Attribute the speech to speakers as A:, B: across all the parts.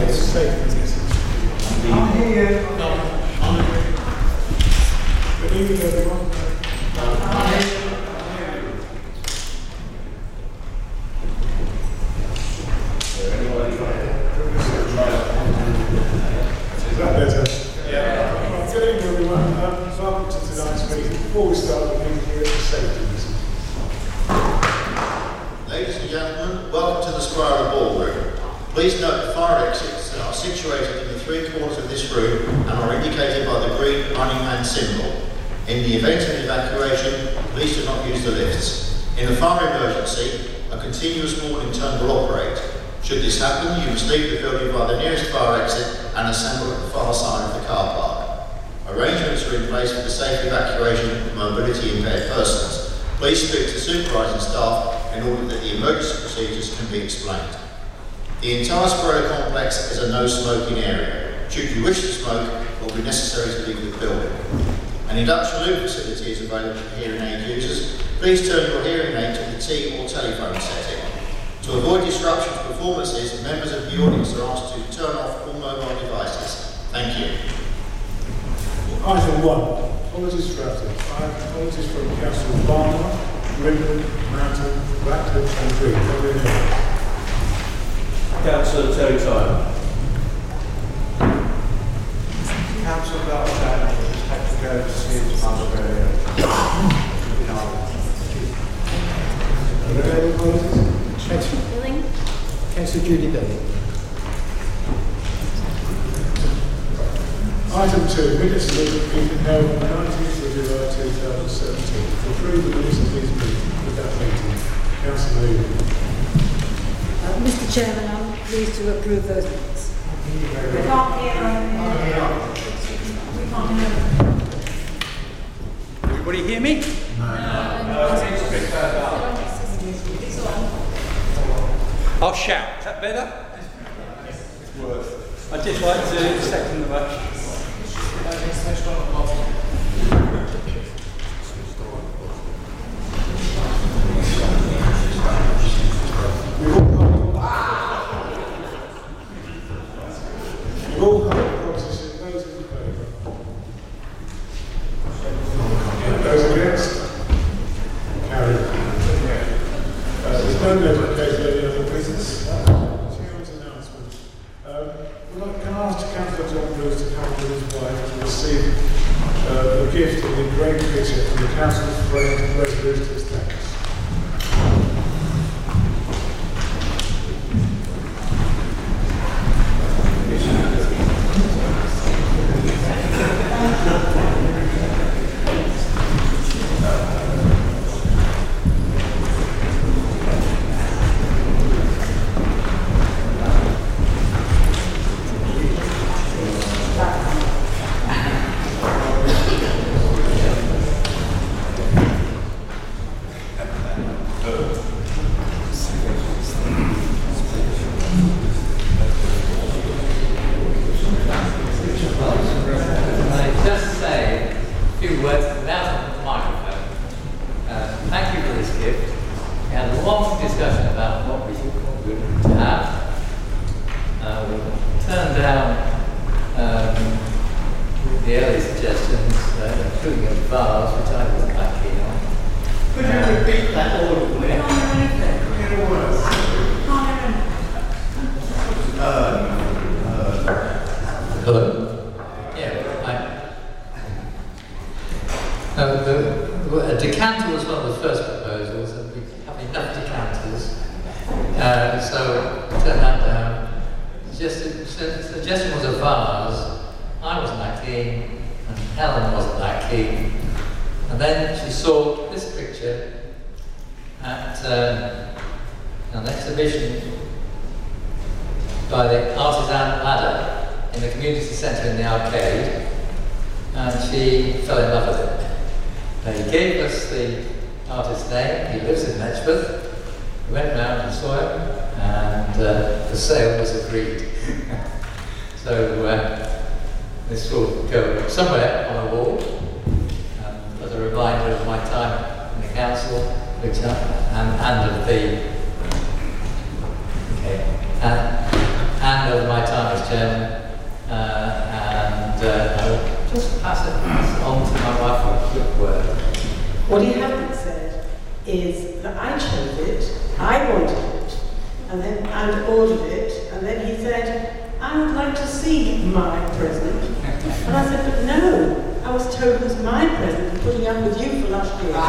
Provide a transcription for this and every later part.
A: I'm here. Good evening, everyone. Is that better? Yeah. Good evening, everyone. Welcome to tonight's meeting. Before we start, we're going to hear the safety message.
B: Ladies and gentlemen, welcome to the Spiral Ballroom. Please note the fire exits are situated in the three corners of this room and are indicated by the green running man symbol. In the event of evacuation, please do not use the lifts. In a fire emergency, a continuous warning tone will operate. Should this happen, you must leave the building by the nearest fire exit and assemble at the far side of the car park. Arrangements are in place for the safe evacuation of mobility impaired persons. Please speak to supervising staff in order that the emergency procedures can be explained. The entire Spiral complex is a no smoking area. Should you wish to smoke, it will be necessary to leave the building. An induction loop facility is available for hearing aid users. Please turn your hearing aid to the T or telephone setting. To avoid disruption to performances, members of the audience are asked to turn off all mobile devices. Thank you.
A: Item 1. Apologies for absence. I have apologies from Council Barnard, Rimbon, Mountain, Ratcliffe and Green.
C: Councillor Terry Tyler.
D: Councillor Beltran has had to go to see his mother very early.
E: Billing.
F: Councillor Judy Billing.
A: Item 2. Minutes of the meeting held on the 19th of July 2017. To approve the minutes of these meetings with that meeting. Councillor Lee.
E: Mr. Chairman, I'm pleased to approve those minutes.
G: We can't hear
C: Everybody hear me? I'll shout. Is that better? I'd just like to second the motion.
A: Roll call proposition. Those in favour? Those against? Carried. There's no notification of any other business. Chairman's announcement. Can I ask Councillor John Bruce to come with his wife to receive the gift of the great picture from the Council's friend Resolution's thanks.
H: A decanter was one of the first proposals, and we have enough decanters, so turn that down. The suggestion was a vase. I wasn't that keen, and Helen wasn't that keen. And then she saw this picture at an exhibition by the Artisan Ladder in the community centre in the arcade, and she fell in love with it. He gave us the artist's name. He lives in Letchworth. We went round and saw him, and the sale was agreed. So this will go somewhere on a wall as a reminder of my time in the council, and of the and of my time as and I'll just pass it on to my wife for a quick word.
G: What he hasn't said is that I chose it, I wanted it, and ordered it, and then he said, I would like to see my present. And I said, but no, I was told it was my present and putting up with you for last year.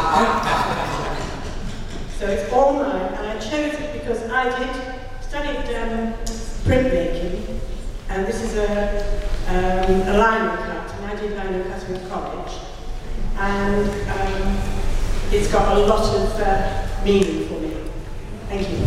G: So it's all mine, and I chose it because I studied printmaking, and this is a lino cut, and I did lino cutting at college. And it's got a lot of meaning for me. Thank you.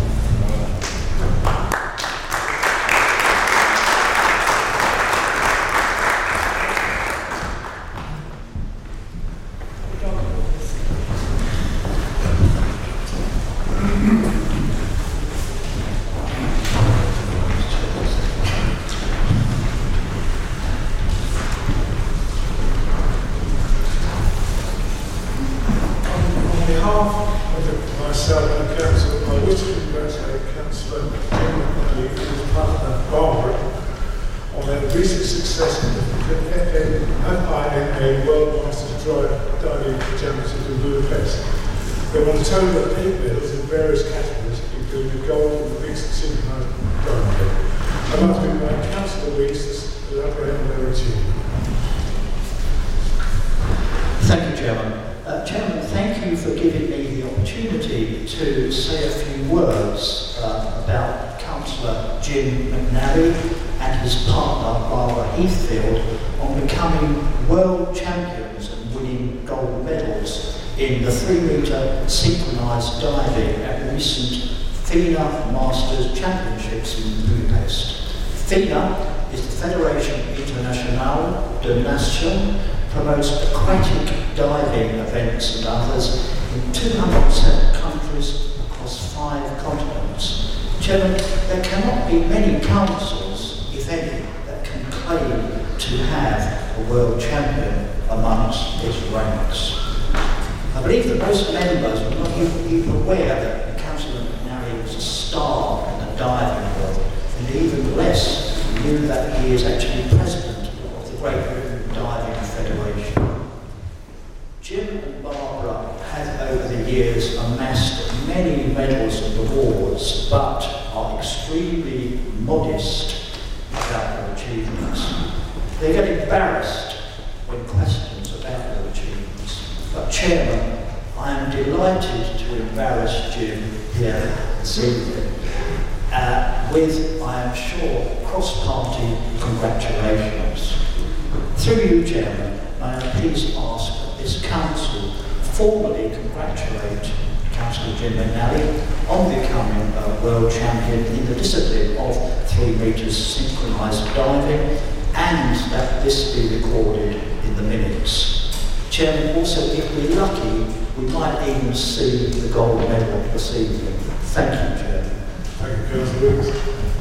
A: Myself and the council, I wish to congratulate Councillor Jim McNally and his partner Barbara on their recent success in the FINA World Masters Diving Championship in Budapest. They won a total of 8 medals in various categories, including the gold and the mixed synchronised diving. I'd like to invite Councillor Weeks to elaborate on their achievement.
F: Thank you, Chairman. Chairman, thank you for giving me the opportunity to say a few words about Councillor Jim McNally and his partner Barbara Heathfield on becoming world champions and winning gold medals in the 3-metre synchronised diving at recent FINA Masters Championships in Budapest. FINA is the Fédération Internationale de Nation, promotes aquatic diving events and others in 207 countries across 5 continents. Chairman, there cannot be many councils, if any, that can claim to have a world champion amongst its ranks. I believe that most members were not even aware that Councillor McNally was a star in the diving world, and even less knew that he is actually president of the Great Britain Diving Federation. Jim and Barbara have over the years amassed many medals and awards, but are extremely modest about their achievements. They get embarrassed when questioned about their achievements. But Chairman, I am delighted to embarrass Jim here this evening with, I am sure, cross-party congratulations. Through you, Chairman, may I please ask that this Council formally congratulate Councillor Jim McNally on becoming a world champion in the discipline of 3 metres synchronised diving, and that this be recorded in the minutes. Chairman, also, if we're lucky, we might even see the gold medal this evening. Thank you, Chairman.
A: Thank you, Councillor Weeks.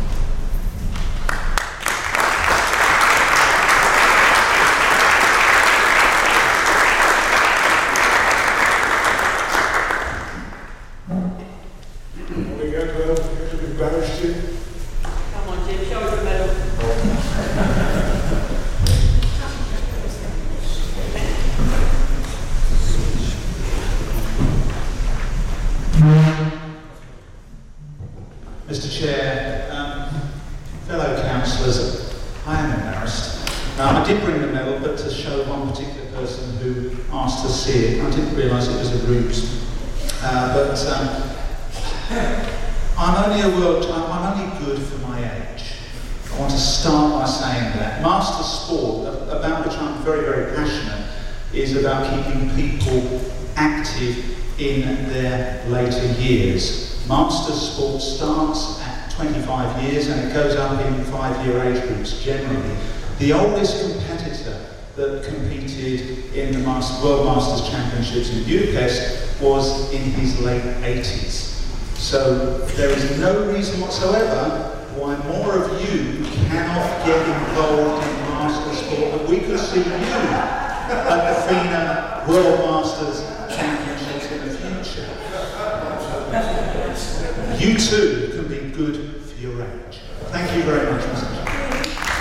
G: Come on, Jim, show us the medal.
I: Mr. Chair, fellow councillors, I am embarrassed. I did bring the medal, but to show one particular person who asked to see it. I didn't realise it was a ruse. I'm only good for my age. I want to start by saying that. Master sport, about which I'm very, very passionate, is about keeping people active in their later years. Master sport starts at 25 years and it goes up in 5-year age groups generally. The oldest competitor that competed in the World Masters Championships in Budapest was in his late 80s. So there is no reason whatsoever why more of you cannot get involved in master sport, but we could see you at the FINA World Masters Championships in the future. You too can be good for your age. Thank you very much, Mr. Chairman.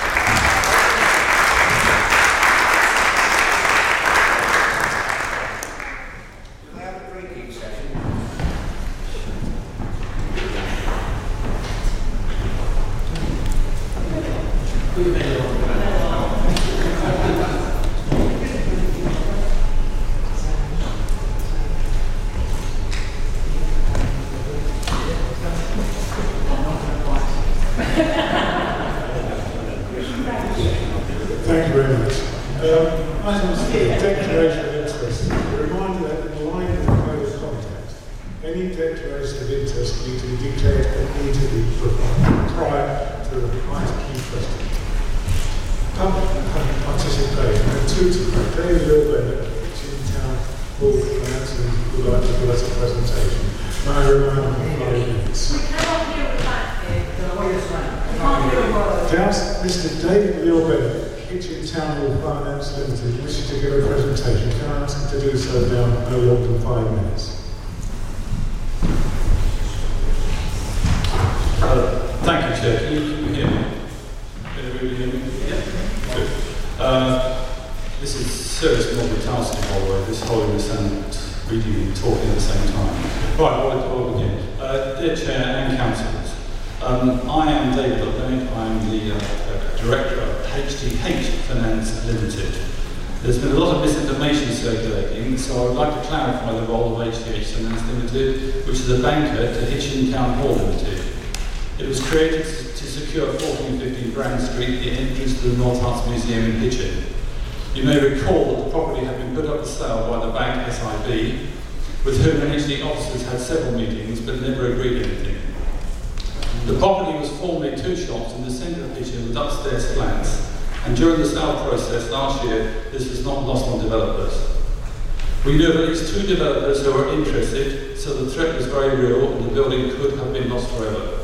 A: Thank you very much. Items for declaration of interest. A reminder that in the line of the code of conduct, any declaration of interest need to be declared immediately prior to the key question. Public participation. And two to David Lilburn, Kitchen Town Hall Financial, would like to give us a presentation. May I remind you of 5 minutes.
J: We cannot hear a back here. We can't hear a word.
A: Mr. David Lilburn, Kitchen Town Hall Finance Limited, wishes to give a presentation. Can I ask him to do so now, no longer than 5 minutes?
K: Thank you, Chair. Can you hear me? Can everybody hear me? Yeah. Good. This is serious multitasking, by the way, this holding this and reading and talking at the same time. Right, I'll begin. Dear Chair and Councillors, I am David Lilburn. I am the Director of HTH Finance Limited. There's been a lot of misinformation circulating, so I would like to clarify the role of HTH Finance Limited, which is a banker to Hitchin Town Hall Limited. It was created to secure 1415 Brand Street, the entrance to the North Herts Museum in Hitchin. You may recall that the property had been put up for sale by the bank SIB, with whom NHD officers had several meetings but never agreed anything. The property was formerly 2 shops in the centre of Hitchin with upstairs flats, and during the sale process last year, this was not lost on developers. We knew of at least 2 developers who were interested, so the threat was very real and the building could have been lost forever.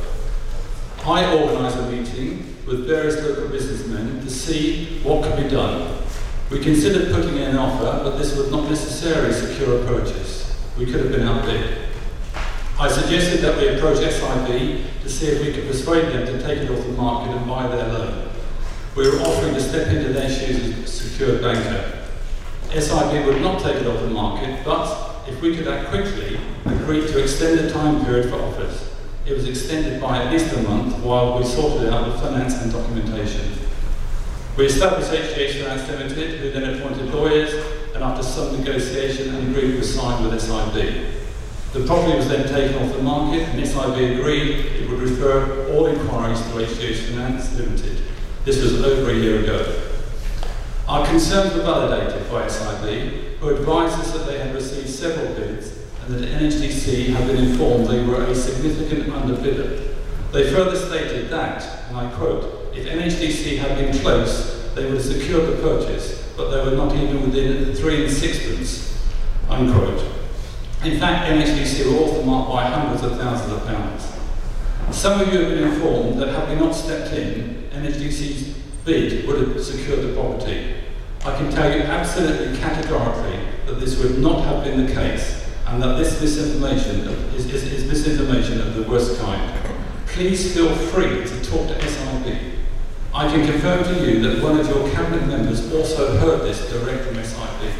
K: I organised a meeting with various local businessmen to see what could be done. We considered putting in an offer, but this would not necessarily secure a purchase. We could have been outbid. I suggested that we approach SIB to see if we could persuade them to take it off the market and buy their loan. We were offering to step into their shoes as a secured banker. SIB would not take it off the market, but if we could act quickly, agreed to extend the time period for offers. It was extended by at least a month while we sorted out the finance and documentation. We established HTH Finance Limited, who then appointed lawyers, and after some negotiation, an agreement was signed with SIB. The property was then taken off the market, and SIB agreed it would refer all inquiries to HTH Finance Limited. This was over a year ago. Our concerns were validated by SIB, who advised us that they had received several bids and that NHDC had been informed they were a significant underbidder. They further stated that, and I quote, if NHDC had been close, they would have secured the purchase, but they were not even within 3 6/10, unquote. In fact, NHDC were off the mark by hundreds of thousands of pounds. Some of you have been informed that had we not stepped in, NHDC's bid would have secured the property. I can tell you absolutely categorically that this would not have been the case, and that this misinformation is misinformation of the worst kind. Please feel free to talk to SIB. I can confirm to you that one of your cabinet members also heard this direct from SIB.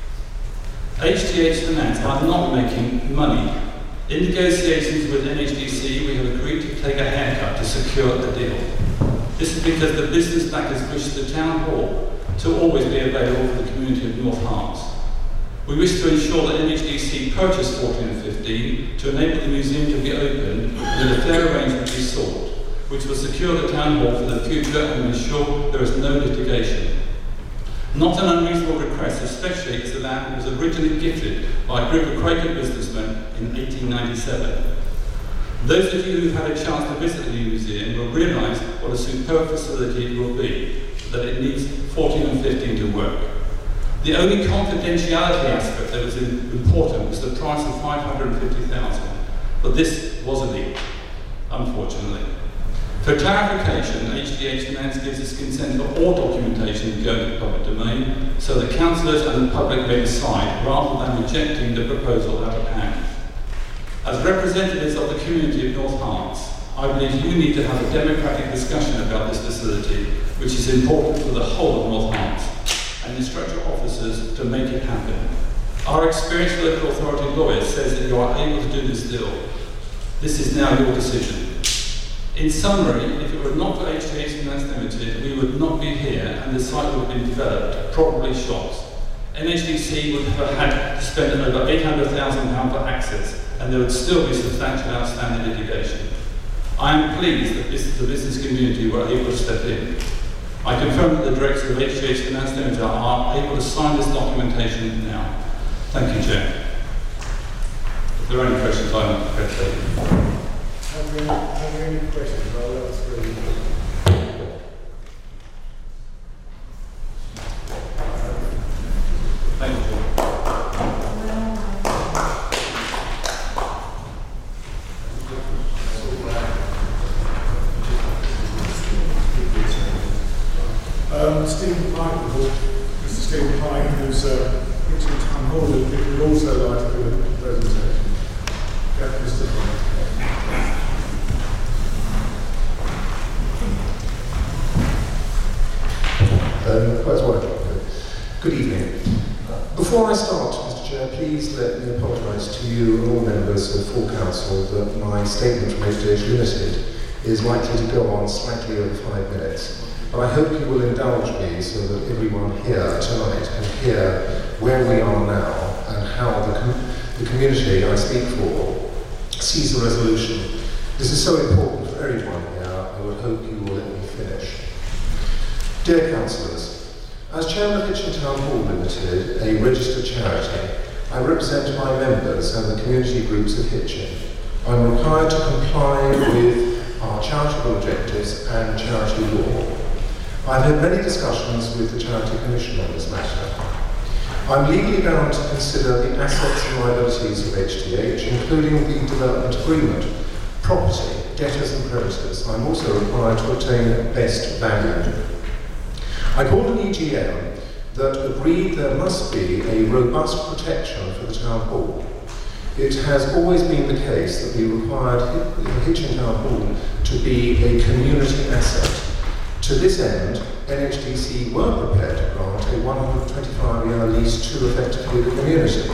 K: HTH Finance are not making money. In negotiations with NHDC, we have agreed to take a haircut to secure the deal. This is because the business backers wish the town hall to always be available for the community of North Herts. We wish to ensure that NHDC purchase 14 and 15 to enable the museum to be open and that a fair arrangement be sought, which will secure the town hall for the future and ensure there is no litigation. Not an unreasonable request, especially as the land was originally gifted by a group of Quaker businessmen in 1897. Those of you who've had a chance to visit the museum will realise what a superb facility it will be, that it needs 14 and 15 to work. The only confidentiality aspect that was important was the price of $550,000, but this was a leak, unfortunately. For clarification, HTH Finance gives its consent for all documentation to go into the public domain, so that councillors and the public may decide rather than rejecting the proposal out of hand. As representatives of the community of North Herts, I believe you need to have a democratic discussion about this facility, which is important for the whole of North Herts, and instruct your officers to make it happen. Our experienced local authority lawyer says that you are able to do this deal. This is now your decision. In summary, if it were not for HTH Finance Limited, we would not be here and the site would have been developed, probably shot. NHDC would have had to spend over £800,000 for access, and there would still be substantial outstanding litigation. I am pleased that the business community were able to step in. I confirm that the directors of HTH Finance Limited are able to sign this documentation now. Thank you, Chair. If there are any questions, I'm prepared to take them.
A: Have you any questions? I'll let us through.
K: Thank you.
A: Stephen Pine, Mr. Stephen Pine, who's Hitchin Town Hall, would also like to do a presentation. Yeah, Mr. Pine.
L: Good evening. Before I start, Mr. Chair, please let me apologise to you and all members of full council that my statement from HTH Limited is likely to go on slightly over 5 minutes. But I hope you will indulge me so that everyone here tonight can hear where we are now and how the community I speak for sees the resolution. This is so important for everyone here. I would hope you will let me finish. Dear councillors, as Chairman of Hitchin Town Hall Limited, a registered charity, I represent my members and the community groups of Hitchin. I'm required to comply with our charitable objectives and charity law. I've had many discussions with the Charity Commission on this matter. I'm legally bound to consider the assets and liabilities of HTH, including the development agreement, property, debtors and creditors. I'm also required to obtain best value. I called an EGM that agreed there must be a robust protection for the Town Hall. It has always been the case that we required Hitchin Town Hall to be a community asset. To this end, NHDC were prepared to grant a 125-year lease to effectively the community.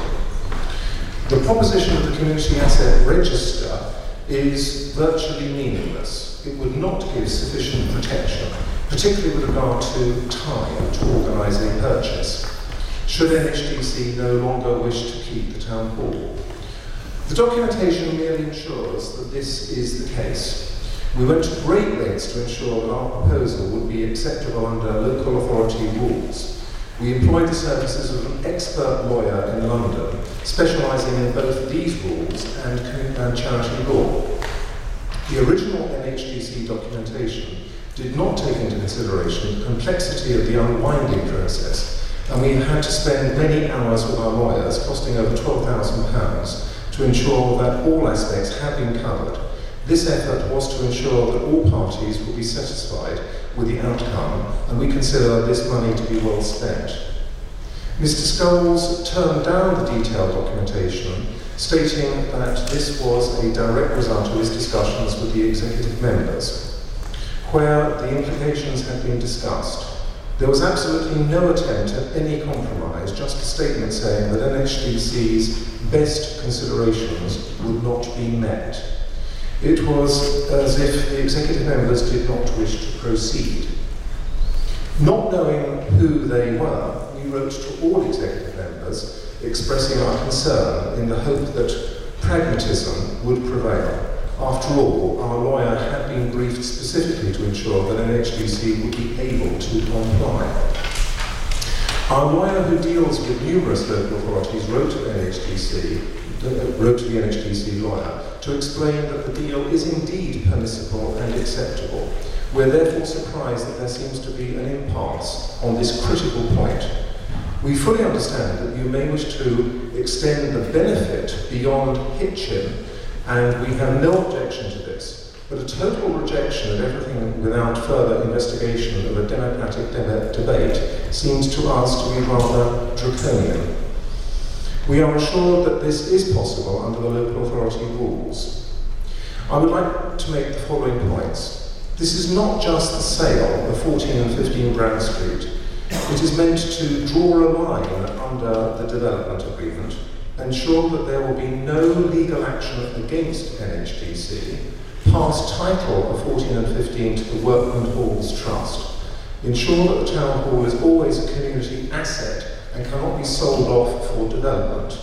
L: The proposition of the Community Asset Register is virtually meaningless. It would not give sufficient protection, particularly with regard to time to organise a purchase, should NHDC no longer wish to keep the Town Hall. The documentation merely ensures that this is the case. We went to great lengths to ensure that our proposal would be acceptable under local authority rules. We employed the services of an expert lawyer in London, specialising in both these rules and charity law. The original NHDC documentation did not take into consideration the complexity of the unwinding process, and we had to spend many hours with our lawyers, costing over £12,000, to ensure that all aspects had been covered. This effort was to ensure that all parties would be satisfied with the outcome, and we consider this money to be well spent. Mr. Scholes turned down the detailed documentation, stating that this was a direct result of his discussions with the executive members, where the implications had been discussed. There was absolutely no attempt at any compromise, just a statement saying that NHDC's best considerations would not be met. It was as if the executive members did not wish to proceed. Not knowing who they were, we wrote to all executive members expressing our concern in the hope that pragmatism would prevail. After all, our lawyer had been briefed specifically to ensure that NHDC would be able to comply. Our lawyer, who deals with numerous local authorities, wrote to the NHDC lawyer to explain that the deal is indeed permissible and acceptable. We're therefore surprised that there seems to be an impasse on this critical point. We fully understand that you may wish to extend the benefit beyond Hitchin, and we have no objection to this, but a total rejection of everything without further investigation of a democratic debate seems to us to be rather draconian. We are assured that this is possible under the local authority rules. I would like to make the following points. This is not just the sale of 14 and 15 Brand Street. It is meant to draw a line under the development agreement, ensure that there will be no legal action against NHDC, pass title of 14 and 15 to the Workman Halls Trust, ensure that the Town Hall is always a community asset and cannot be sold off for development.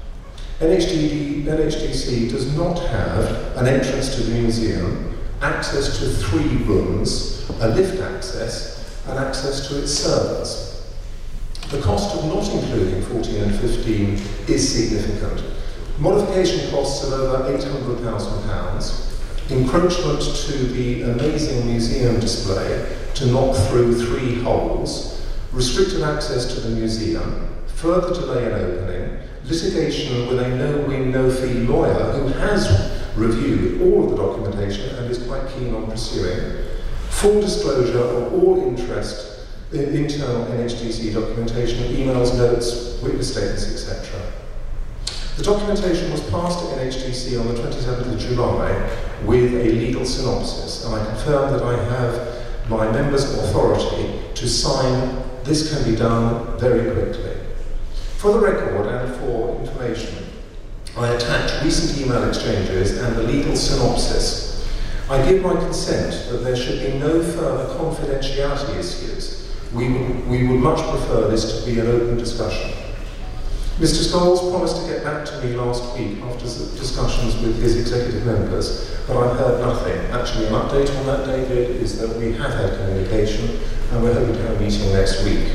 L: NHDC does not have an entrance to the museum, access to 3 rooms, a lift access, and access to its servers. The cost of not including 14 and 15 is significant. Modification costs of over £800,000, encroachment to the amazing museum display to knock through 3 holes, restricted access to the museum, further delay in opening, litigation with a no-win, no-fee lawyer who has reviewed all of the documentation and is quite keen on pursuing, full disclosure of all interest in internal NHDC documentation, emails, notes, witness statements, etc. The documentation was passed to NHDC on the 27th of July with a legal synopsis, and I confirm that I have my members' authority to sign. This can be done very quickly. For the record and for information, I attach recent email exchanges and the legal synopsis. I give my consent that there should be no further confidentiality issues. We would much prefer this to be an open discussion. Mr. Scholes promised to get back to me last week after discussions with his executive members, but I've heard nothing. Actually, an update on that, David, is that we have had communication and we're hoping to have a meeting next week.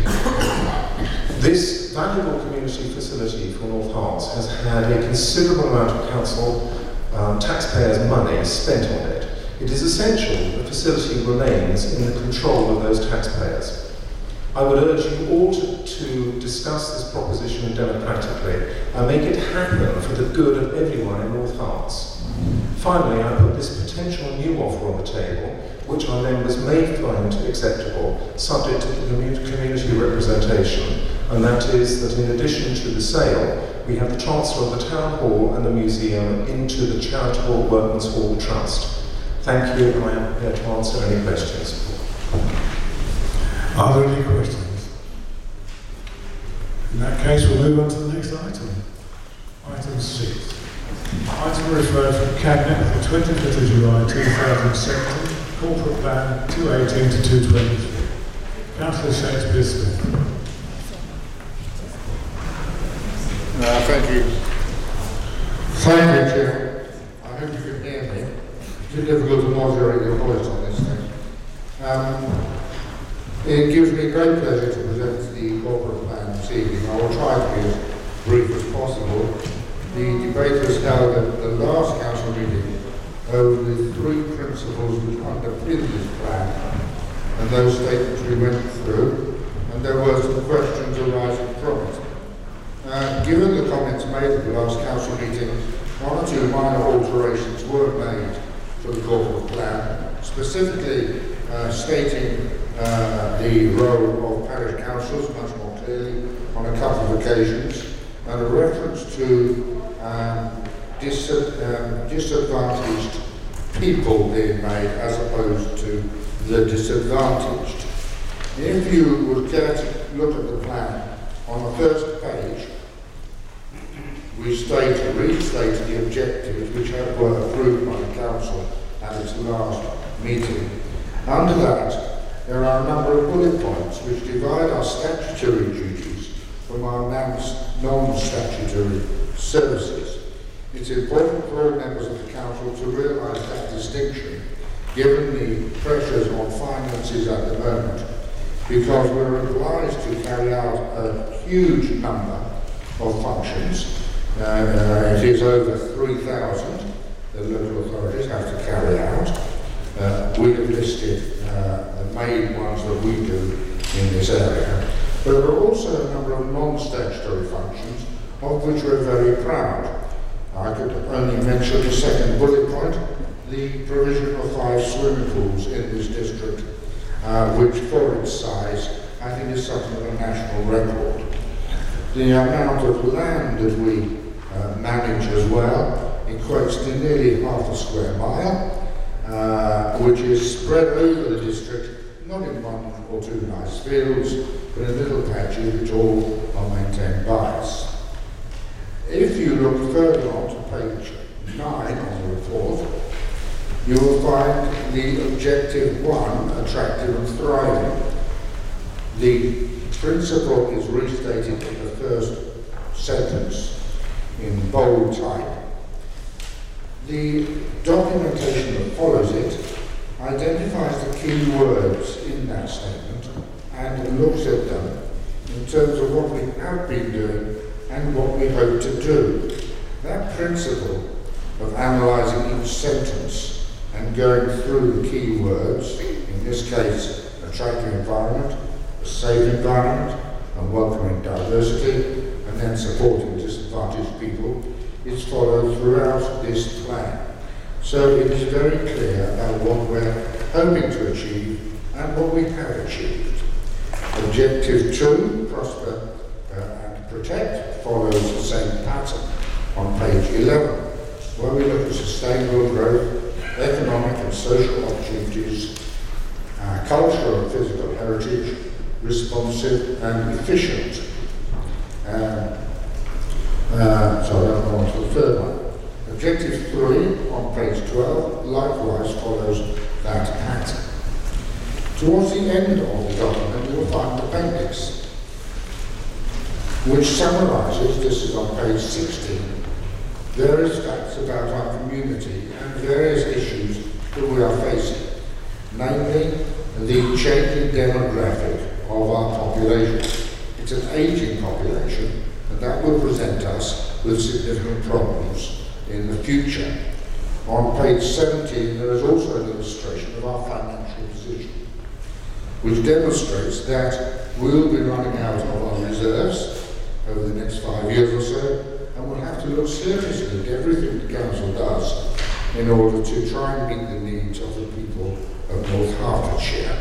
L: This valuable community facility for North Herts has had a considerable amount of council taxpayers' money spent on it. It is essential the facility remains in the control of those taxpayers. I would urge you all to discuss this proposition democratically and make it happen for the good of everyone in North Herts. Finally, I put this potential new offer on the table, which our members may find acceptable, subject to community representation, and that is that in addition to the sale, we have the transfer of the Town Hall and the museum into the charitable Workman's Hall Trust. Thank you, and I am prepared to answer any questions.
A: Are there any questions? In that case, we'll move on to the next item. Item 6. Item referred from Cabinet of the 25th of July 2017, Corporate Plan 218 to 223. Councillor Shakespeare Smith.
M: Thank you. Thank you, Chair. I hope you can hear me. It's difficult to moderate your voice on this thing. It gives me great pleasure to present the corporate plan this evening. I will try to be as brief as possible. The debate was held at the last council meeting over the 3 principles which underpin this plan, and those statements we went through, and there were some questions arising from it. Given the comments made at the last council meeting, 1 or 2 minor alterations were made to the corporate plan, specifically stating the role of parish councils much more clearly on a couple of occasions, and a reference to disadvantaged people being made as opposed to the disadvantaged. If you would care to look at the plan, on the first page, we restate the objectives which were approved by the council at its last meeting. Under that, there are a number of bullet points which divide our statutory duties from our non-statutory services. It's important for all members of the council to realise that distinction, given the pressures on finances at the moment, because we're obliged to carry out a huge number of functions. It is over 3,000 the local authorities have to carry out. We have listed the main ones that we do in this area. But there are also a number of non-statutory functions of which we're very proud. I could only mention the second bullet point, the provision of 5 swimming pools in this district, which for its size I think is something of a national record. The amount of land that we manage as well equates to nearly half a square mile, which is spread over the district, not in 1 or 2 nice fields, but in little patches which all are maintained by us. If you look further on to page 9 on the report, you will find the objective 1, attractive and thriving. The principle is restated in the first sentence in bold type. The documentation that follows it identifies the key words in that statement and looks at them in terms of what we have been doing and what we hope to do. That principle of analysing each sentence and going through the key words, in this case, attractive environment, a safe environment, and welcoming diversity, and then supporting disadvantaged people, is followed throughout this plan. So it is very clear about what we're hoping to achieve and what we have achieved. Objective 2, prosper and protect, follows the same pattern on page 11, where we look at sustainable growth, economic and social opportunities, cultural and physical heritage, responsive and efficient. So I'll go on to the third one. Objective 3 on page 12 likewise follows that pattern. Towards the end of the document you will find an appendix which summarises, this is on page 16, various facts about our community and various issues that we are facing, namely the changing demographic of our population. It's an ageing population, and that will present us with significant problems in the future. On page 17 there is also an illustration of our financial position, which demonstrates that we'll be running out of our reserves over the next 5 years or so, and we'll have to look seriously at everything the Council does in order to try and meet the needs of the people of North Hertfordshire.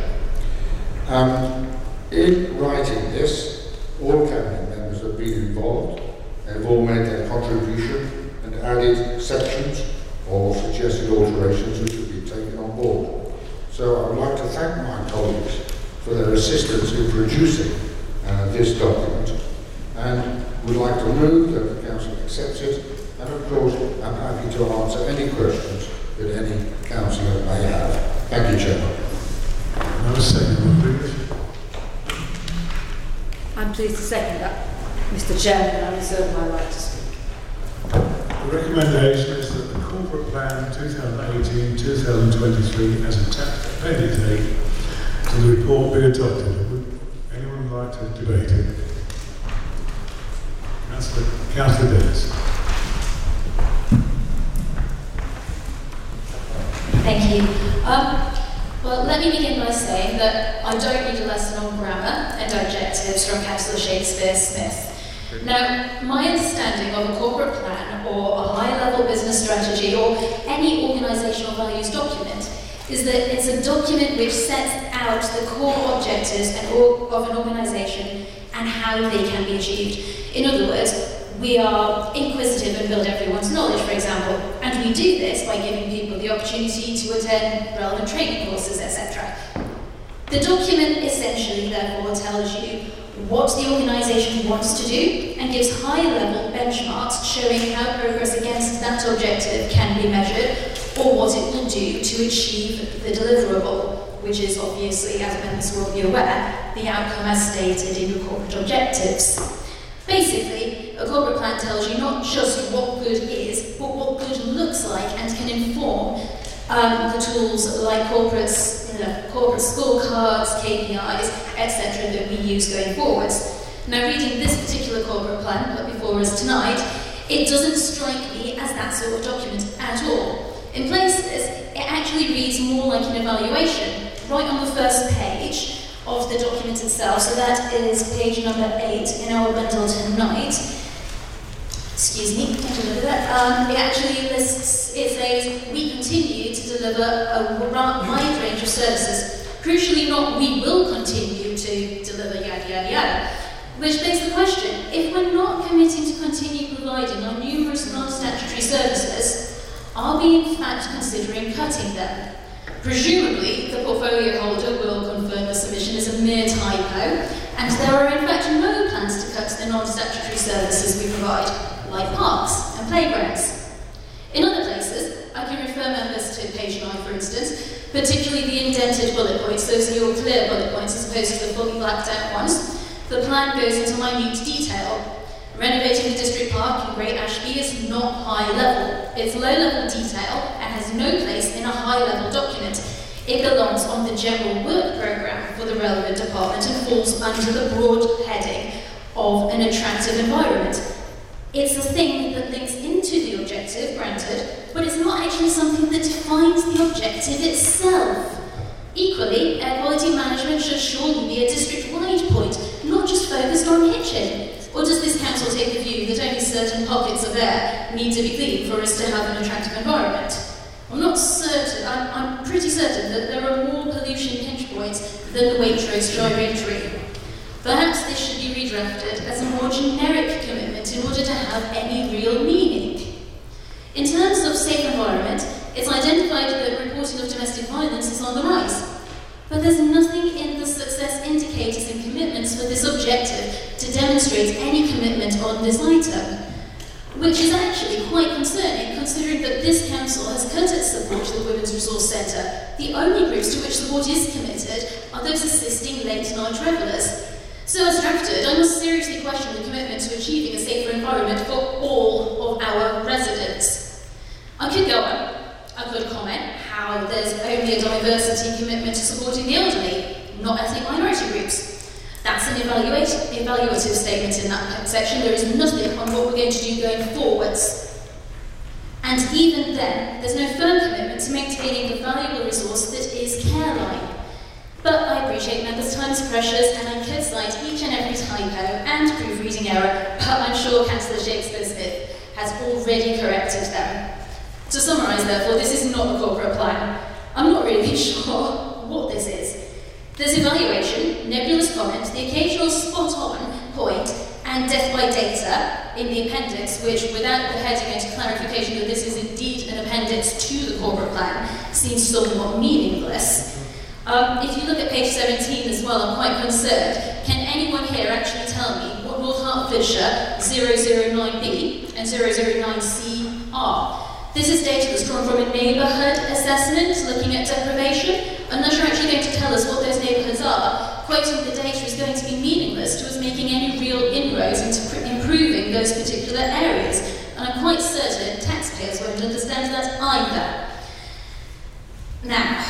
M: In writing this, all Cabinet members have been involved. They've all made their contribution and added sections or suggested alterations which have been taken on board. So I would like to thank my colleagues for their assistance in producing this document, and would like to move that the Council accepts it, and of course I'm happy to answer any questions that any councillor may have. Thank you, Chairman.
A: Another second, please.
E: I'm pleased to second that, Mr. Chairman, and I reserve my right to speak.
A: The recommendation is that the Corporate Plan 2018-2023 as attached Appendix A to the report be adopted. Would anyone like to debate it? Councillor Dennis.
J: Thank you. Well, let me begin by saying that I don't need a lesson on grammar and adjectives from Councillor Shakespeare Smith. Now, my understanding of a corporate plan or a high-level business strategy or any organisational values document is that it's a document which sets out the core objectives of an organisation and how they can be achieved. In other words, we are inquisitive and build everyone's knowledge, for example, and we do this by giving people the opportunity to attend relevant training courses, etc. The document essentially, therefore, tells you what the organisation wants to do and gives high-level benchmarks showing how progress against that objective can be measured or what it will do to achieve the deliverable, which is obviously, as members will be aware, the outcome as stated in the corporate objectives. Basically, a corporate plan tells you not just what good is, but what good looks like and can inform the tools like corporate scorecards, KPIs, etc. that we use going forwards. Now, reading this particular corporate plan put before us tonight, it doesn't strike me as that sort of document at all. In places, it actually reads more like an evaluation, right on the first page of the document itself. So that is page number 8 in our bundle tonight. Excuse me, I delivered that. It actually lists, it says, we continue to deliver a wide range of services. Crucially not, we will continue to deliver yada yada yada. Which begs the question, if we're not committing to continue providing our numerous non-statutory services, are we in fact considering cutting them? Presumably, the portfolio holder will confirm the submission is a mere typo, and there are in fact no plans to cut the non-statutory services we provide, like parks and playgrounds. In other places, I can refer members to page 9 particularly the indented bullet points. Those are your clear bullet points as opposed to the fully blacked out ones. The plan goes into minute detail. Renovating the district park in Great Ashby is not high level. It's low level detail and has no place in a high level document. It belongs on the general work programme for the relevant department and falls under the broad heading of an attractive environment. It's a thing that links into the objective, granted, but it's not actually something that defines the objective itself. Equally, air quality management should surely be a district-wide point, not just focused on Hitchin. Or does this council take the view that only certain pockets of air need to be clean for us to have an attractive environment? I'm not certain, I'm pretty certain that there are more pollution pinch points than the Waitrose Directory. Perhaps this should be redrafted as a more generic commitment in order to have any real meaning. In terms of safe environment, it's identified that reporting of domestic violence is on the rise. But there's nothing in the success indicators and commitments for this objective to demonstrate any commitment on this item, which is actually quite concerning considering that this council has cut its support to the Women's Resource Centre. The only groups to which support is committed are those assisting late-night revellers. So as drafted, I must seriously question the commitment to achieving a safer environment for all of our residents. I could go on. I could comment how there's only a diversity commitment to supporting the elderly, not ethnic minority groups. That's an evaluative statement in that section. There is nothing on what we're going to do going forwards. And even then, there's no firm commitment to maintaining the valuable resource that is Careline. But I appreciate members' time is precious, and I could cite each and every typo and proofreading error, but I'm sure Councillor Shakespeare Smith has already corrected them. To summarise, therefore, this is not a corporate plan. I'm not really sure what this is. There's evaluation, nebulous comment, the occasional spot-on point, and death by data in the appendix, which, without the heading and clarification that this is indeed an appendix to the corporate plan, seems somewhat meaningless. If you look at page 17 as well, I'm quite concerned. Can anyone here actually tell me what North Hertfordshire 009B and 009C are? This is data that's drawn from a neighbourhood assessment looking at deprivation. Unless you're actually going to tell us what those neighbourhoods are, quoting the data is going to be meaningless to us making any real inroads into improving those particular areas. And I'm quite certain taxpayers won't understand that either. Now,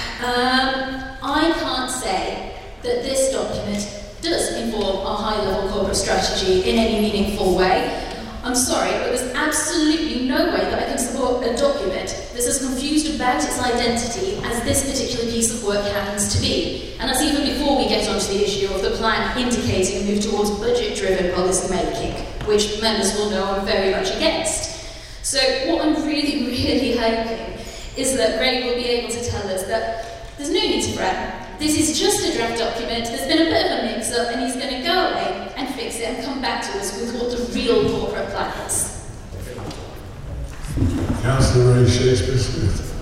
J: I can't say that this document does inform our high-level corporate strategy in any meaningful way. I'm sorry, but there's absolutely no way that I can support a document that's as confused about its identity as this particular piece of work happens to be. And that's even before we get onto the issue of the plan indicating a move towards budget-driven policy making, which members will know I'm very much against. So what I'm really, really hoping is that Ray will be able to tell us that there's no need to fret. This is just a draft document, there's been a bit of a mix-up, and he's going to go away and fix it and come back to us with what the real corporate plan is.
A: Councillor Ray Shakespeare Smith.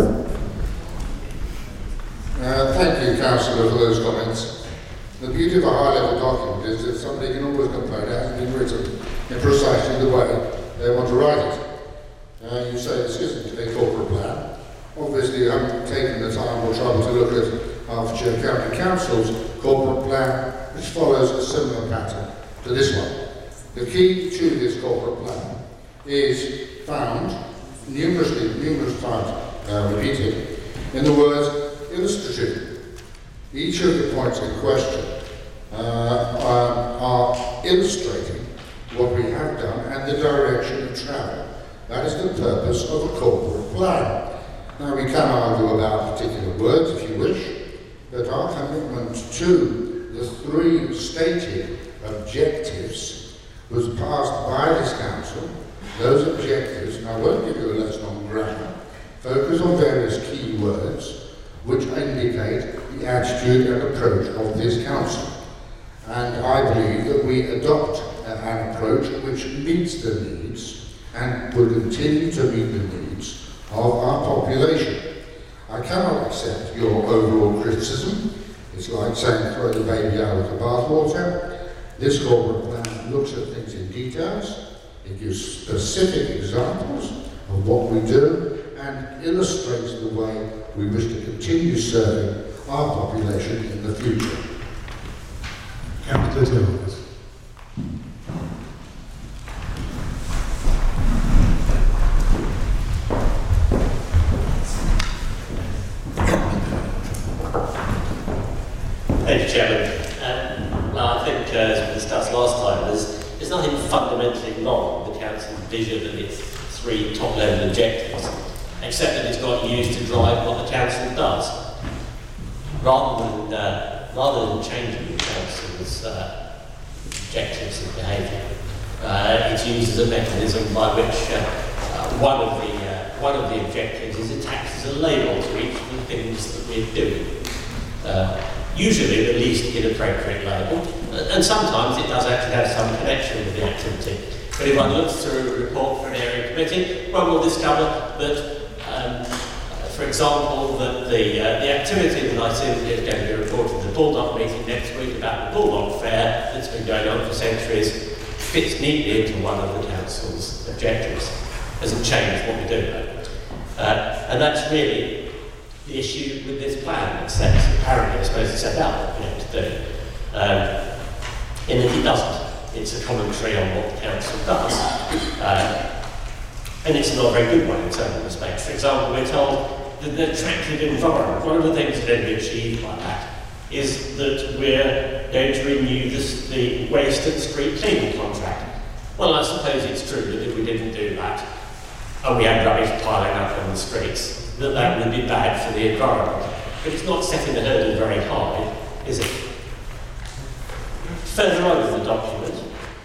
M: Thank you, Councillor, for those comments. The beauty of a high-level document is that somebody can always complain it hasn't been written in precisely the way they want to write it. You say this isn't a corporate plan. Obviously, you haven't taken the time or trouble to look at Hertfordshire County Council's corporate plan, which follows a similar pattern to this one. The key to this corporate plan is found numerous times repeated in the words illustrative. Each of the points in question are illustrating what we have done and the direction of travel. That is the purpose of a corporate plan. Now, we can argue about particular words if you wish, but our commitment to the three stated objectives was passed by this council. Those objectives, and I won't give you a lesson on grammar, focus on various key words which indicate the attitude and approach of this council. And I believe that we adopt an approach which meets the needs and will continue to meet the needs of our population. I cannot accept your overall criticism. It's like saying throw the baby out with the bathwater. This corporate plan looks at things in details. It gives specific examples of what we do, and illustrates the way we wish to continue serving our population in the future.
A: Councillor Tillman.
N: Thank you, Chairman. Well, I think, as we discussed last time, there's nothing fundamentally wrong with the Council's vision and its 3 top-level objectives, except that it's not used to drive what the Council does. Rather than changing the Council's objectives and behaviour, it's used as a mechanism by which one of the objectives is attached as a label to each of the things that we're doing. Usually the least inappropriate label, and sometimes it does actually have some connection with the activity. But if one looks through a report for an area committee, one will discover that, for example, that the activity that I see is going to be reported at the Bulldog meeting next week about the Bulldog Fair that's been going on for centuries fits neatly into one of the Council's objectives. Doesn't change what we do though. And that's really the issue with this plan. Apparently it's supposed to set out what we have to do. And if it doesn't, it's a commentary on what the Council does. And it's not a very good one in certain respects. For example, we're told that the attractive environment, one of the things that can be achieved by that is that we're going to renew the waste and street cleaning contract. Well, I suppose it's true that if we didn't do that, and we had rubbish piling up on the streets, that would be bad for the environment. But it's not setting the hurdle very high, is it? Further on in the document,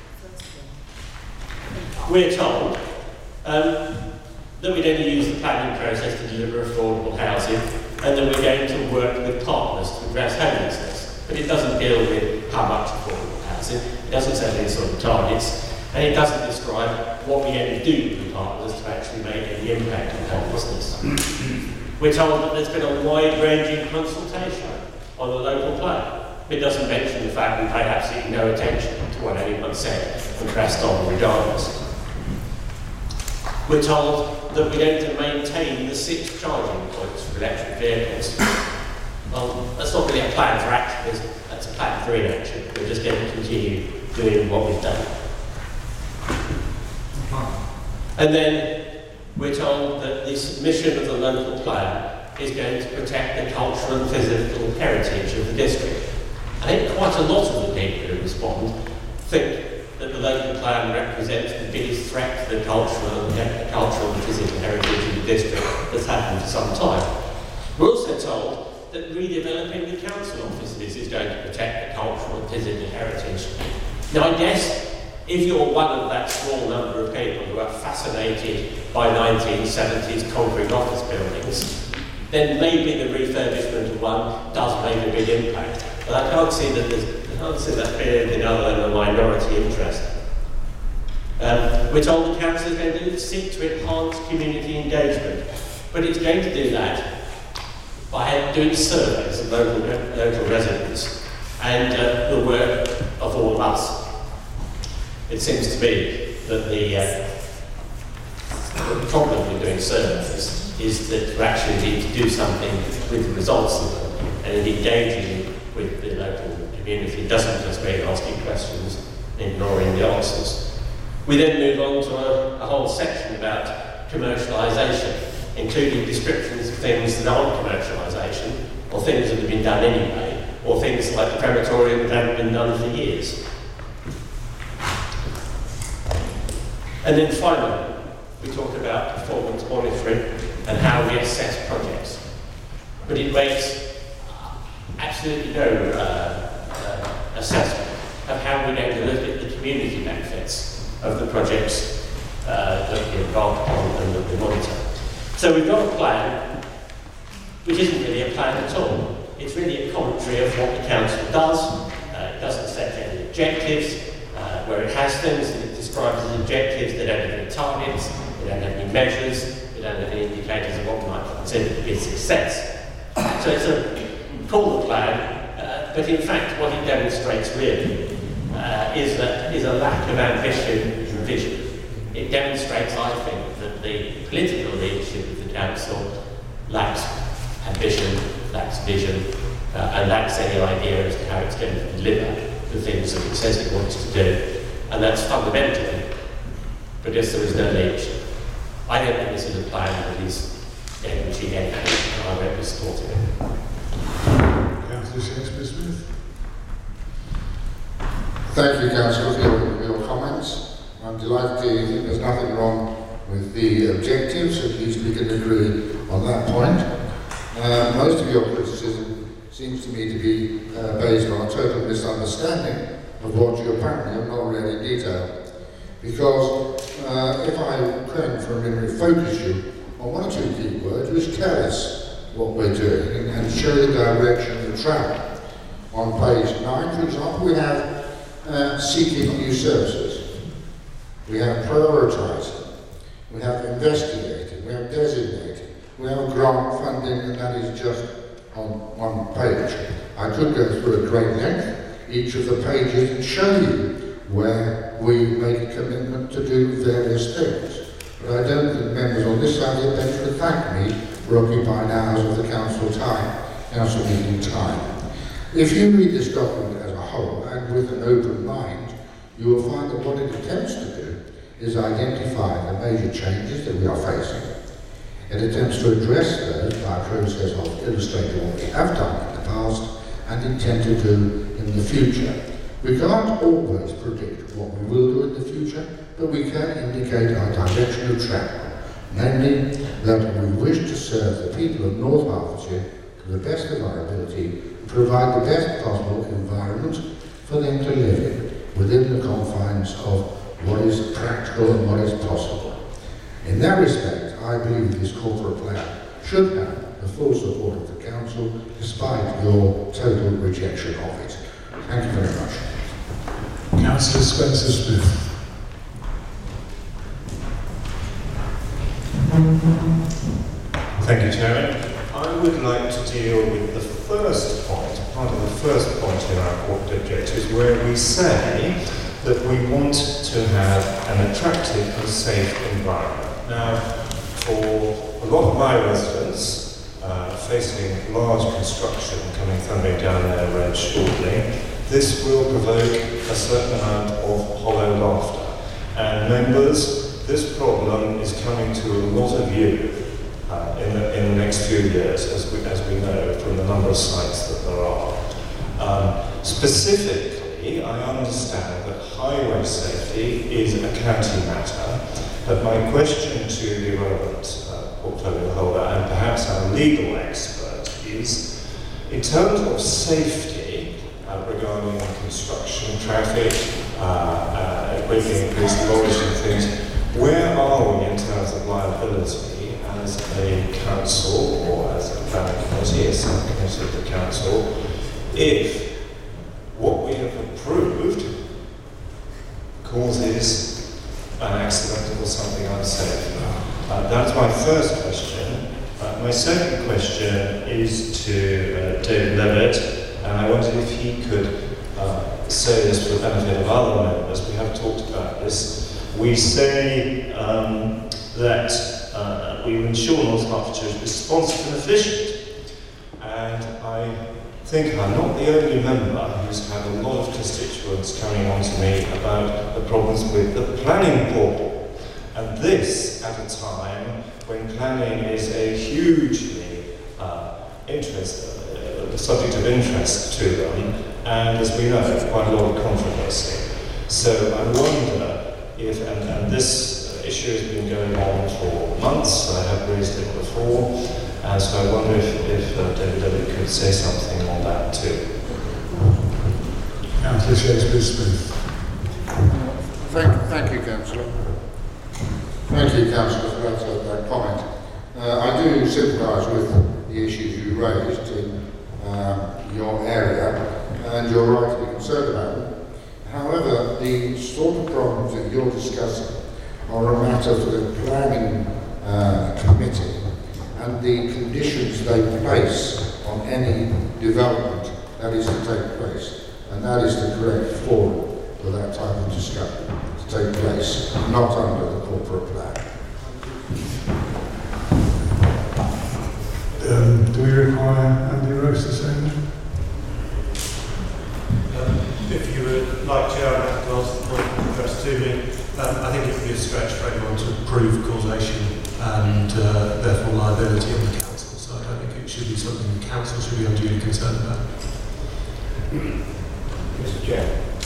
N: we're told that we're going to use the planning process to deliver affordable housing, and that we're going to work with partners to address homelessness. But it doesn't deal with how much affordable housing, it doesn't set any sort of targets, and it doesn't describe what we're going to do with the partners to actually make any impact on homelessness. We're told that there's been a wide-ranging consultation on the local plan. It doesn't mention the fact we paid absolutely no attention to what anyone said and pressed on regardless. We're told that we're going to maintain the 6 charging points for electric vehicles. Well, that's not really a plan for action, that's a plan for inaction. We're just going to continue doing what we've done. And then we're told that the submission of the local plan is going to protect the cultural and physical heritage of the district. I think quite a lot of the people who respond think that the local plan represents the biggest threat to the cultural and physical heritage of the district that's happened for some time. We're also told that redeveloping the council offices is going to protect the cultural and physical heritage. Now I guess if you're one of that small number of people who are fascinated by 1970s concrete office buildings, then maybe the refurbishment of one does make a big impact. But I can't see that being anything other than a minority interest. We're told the council is going to seek to enhance community engagement, but it's going to do that by doing surveys of local residents and the work of all of us. It seems to me that the problem with doing surveys is that we actually need to do something with the results of them, and engaging with the local community doesn't just mean asking questions and ignoring the answers. We then move on to a whole section about commercialisation, including descriptions of things that aren't commercialisation, or things that have been done anyway, or things like the crematorium that haven't been done for years. And then finally, we talk about performance monitoring and how we assess projects. But it makes absolutely no assessment of how we're going to look at the community benefits of the projects that we embark on and that we monitor. So we've got a plan, which isn't really a plan at all. It's really a commentary of what the council does. It doesn't set any objectives. Where it has things that it describes as objectives, they don't have any targets, they don't have any measures, they don't have any indicators of what we might consider to be success. So it's a call the plan, but in fact what it demonstrates really is a lack of ambition and vision. it demonstrates, I think, that the political leadership of the council lacks ambition, lacks vision, and lacks any idea as to how it's going to deliver the things that it says it wants to do. And that's fundamentally because there is no leadership. I don't think this is a plan that is going to achieve anything, and I won't be supporting it.
A: Councillor Shakespeare-Smith.
M: Thank you, Councillor, for your comments. I'm delighted to think there's nothing wrong with the objectives. At least we can agree on that point. Most of your criticism seems to me to be based on a total misunderstanding of what you apparently have not read in detail. Because if I can, for a minute, focus you on one or two key words, which tell us what we're doing and show the direction of travel. On page 9, for example, we have seeking new services. We have prioritising. We have investigating. We have designating. We have grant funding, and that is just on one page. I could go through at great length each of the pages and show you where we make a commitment to do various things. But I don't think members on this side of the bench would thank me for occupying hours of the council meeting time. If you read this document as a whole and with an open mind, you will find that what it attempts to do is identify the major changes that we are facing. It attempts to address those by a process of illustrating what we have done in the past and intend to do in the future. We can't always predict what we will do in the future, but we can indicate our direction of travel, namely that we wish to serve the people of North Hertfordshire to the best of our ability and provide the best possible environment for them to live in, within the confines of what is practical and what is possible. In that respect, I believe this corporate plan should have the full support of the council, despite your total rejection of it. Thank you very much.
A: Councillor Spencer-Smith.
O: Thank you, Chairman. I would like to deal with the first point, part of the first point in our corporate objectives, where we say that we want to have an attractive and safe environment. Now, for a lot of my residents, facing large construction coming thundering down their road shortly, this will provoke a certain amount of hollow laughter. And members, this problem is coming to a lot of you in the next few years, as we know from the number of sites that there are. Specifically, I understand that highway safety is a county matter, but my question to the relevant portfolio holder and perhaps our legal expert is, in terms of safety regarding construction, traffic, equipping police lorries and things, where are we in terms of liability as a council or as a planning committee, as a committee of the council, if what we have approved causes an accident or something unsafe? That's my first question. My second question is to David Levitt, and I wondered if he could say this for the benefit of other members. We have talked about this. We say that we ensure North Hertfordshire is responsive and efficient. And I think I'm not the only member who's had a lot of constituents coming on to me about the problems with the planning portal. And this at a time when planning is a hugely subject of interest to them, and as we know, quite a lot of controversy. So I wonder if, and this issue has been going on for months, I have raised it before, and so I wonder if David Levitt could say something on that too.
A: Councillor Shakespeare-Smith.
M: Thank you, Councillor. Thank you, Councillor, for that comment. I do sympathise with the issues you raised in your area, and you're right to be concerned about them. However, the sort of problems that you're discussing are a matter for the planning committee and the conditions they place on any development that is to take place, and that is the correct forum for that type of discussion to take place, not under the corporate plan.
A: Do we require Andy Rose to say anything?
D: If you would like to ask the point addressed to me, I think it would be a stretch for anyone to prove causation and therefore liability on the council. So I don't think it should be something the council should be unduly concerned about.
P: Mr. Chair,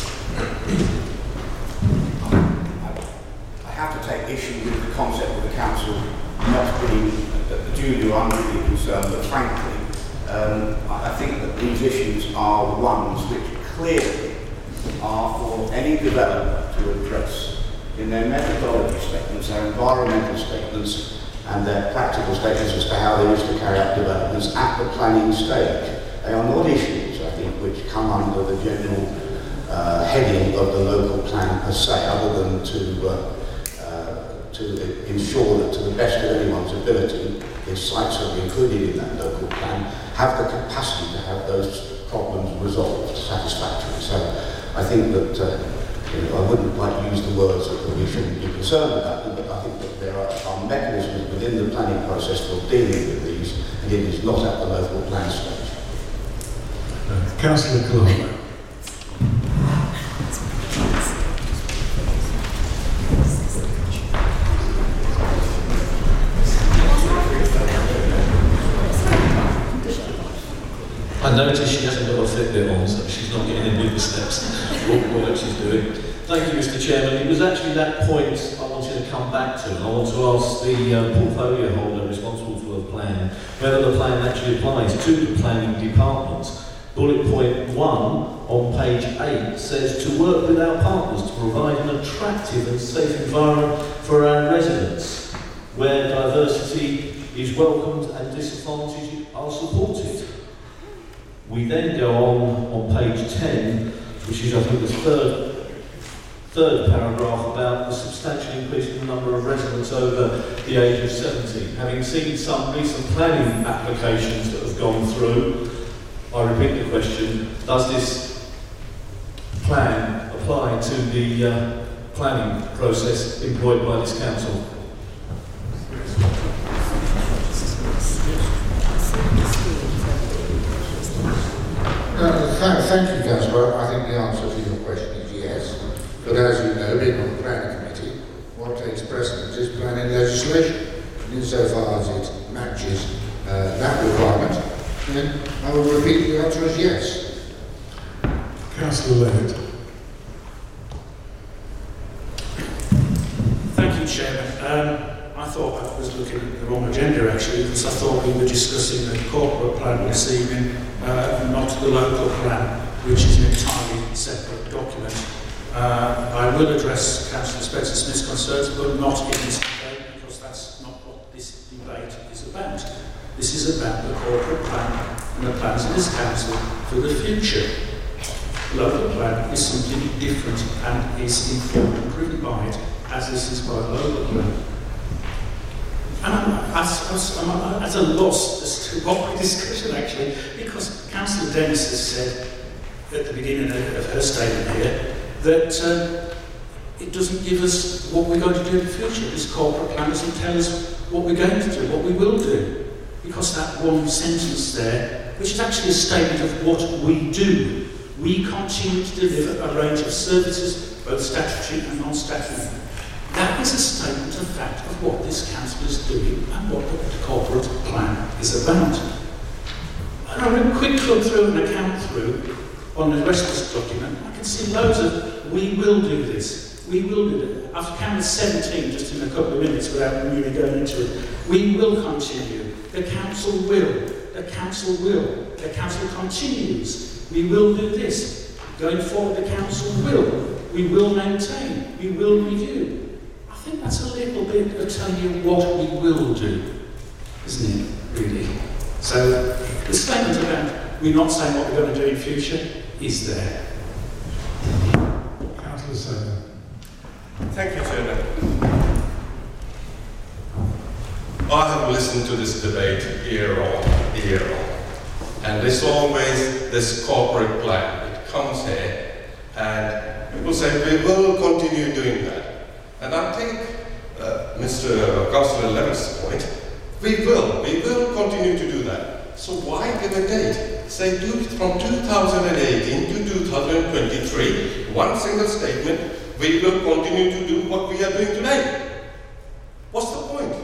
P: I have to take issue with the concept of the council not being duly or unduly concerned, but frankly, I think that these issues are ones which clearly are for any developer to address in their methodology statements, their environmental statements, and their practical statements as to how they wish to carry out developments at the planning stage. They are not issues, I think, which come under the general heading of the local plan per se, other than to ensure that to the best of anyone's ability, if sites are included in that local plan, have the capacity to have those problems resolved satisfactorily. So I think that I wouldn't like to use the words that we shouldn't be concerned about them, but I think that there are mechanisms within the planning process for dealing with these, and it is not at the local plan stage.
A: Councillor Clark.
Q: I noticed she hasn't got a Fitbit on, so she's not getting in with the steps. What she's doing. Thank you, Mr. Chairman. It was actually that point I wanted to come back to. I want to ask the portfolio holder responsible for the plan whether the plan actually applies to the planning department. Bullet point 1 on page 8 says to work with our partners to provide an attractive and safe environment for our residents, where diversity is welcomed and disadvantages are supported. We then go on page 10, which is I think the third paragraph, about the substantial increase in the number of residents over the age of 70. Having seen some recent planning applications that have gone through, I repeat the question, does this plan apply to the planning process employed by this council?
M: Thank you, Councillor. I think the answer to your question is yes. But as you know, being on the planning committee, what takes precedence is planning legislation. And insofar as it matches that requirement, then I will repeat the answer is yes.
A: Councillor Levitt.
R: Thank you, Chairman. I thought I was looking at the wrong agenda actually, because I thought we were discussing the corporate plan this evening, not the local plan, which is an entirely separate document. I will address Councillor Spencer-Smith's concerns, but not in this debate, because that's not what this debate is about. This is about the corporate plan and the plans of this council for the future. The local plan is simply different and is informed and driven by it, as this is by the local plan. And I'm at a loss as to what we're discussing actually, because Councillor Dennis has said at the beginning of her statement here that it doesn't give us what we're going to do in the future. This corporate plan doesn't tell us what we're going to do, what we will do. Because that one sentence there, which is actually a statement of what we do, we continue to deliver a range of services, both statutory and non-statutory. That is a statement of fact of what this council is doing and what the corporate plan is about. And I will quick look through and account through on the rest of this document. I can see loads of we will do this, we will do it. I've counted 17 just in a couple of minutes without really going into it. We will continue. The council will. The council will. The council continues. We will do this. Going forward, the council will. We will maintain. We will review. I think that's a little bit of telling you what we will do, isn't it, really? So, the statement about we're not saying what we're going to do in future is there.
A: Councillor Saylor.
S: Thank you, Chairman. I have listened to this debate year on, and there's always this corporate plan. It comes here, and will say we will continue doing that. And I take Mr. Councillor Levitt's point. We will continue to do that. So why give a date? Say from 2018 to 2023, one single statement, we will continue to do what we are doing today. What's the point?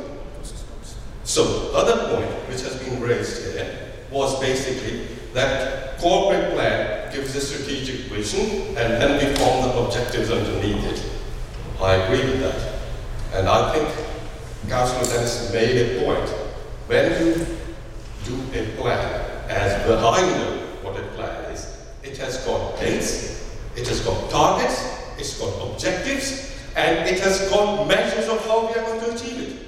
S: So, other point which has been raised here was basically that corporate plan gives a strategic vision and then we form the objectives underneath it. I agree with that. And I think Councillor Dennis made a point. When you do a plan, as well I know what a plan is, it has got dates, it has got targets, it's got objectives, and it has got measures of how we are going to achieve it.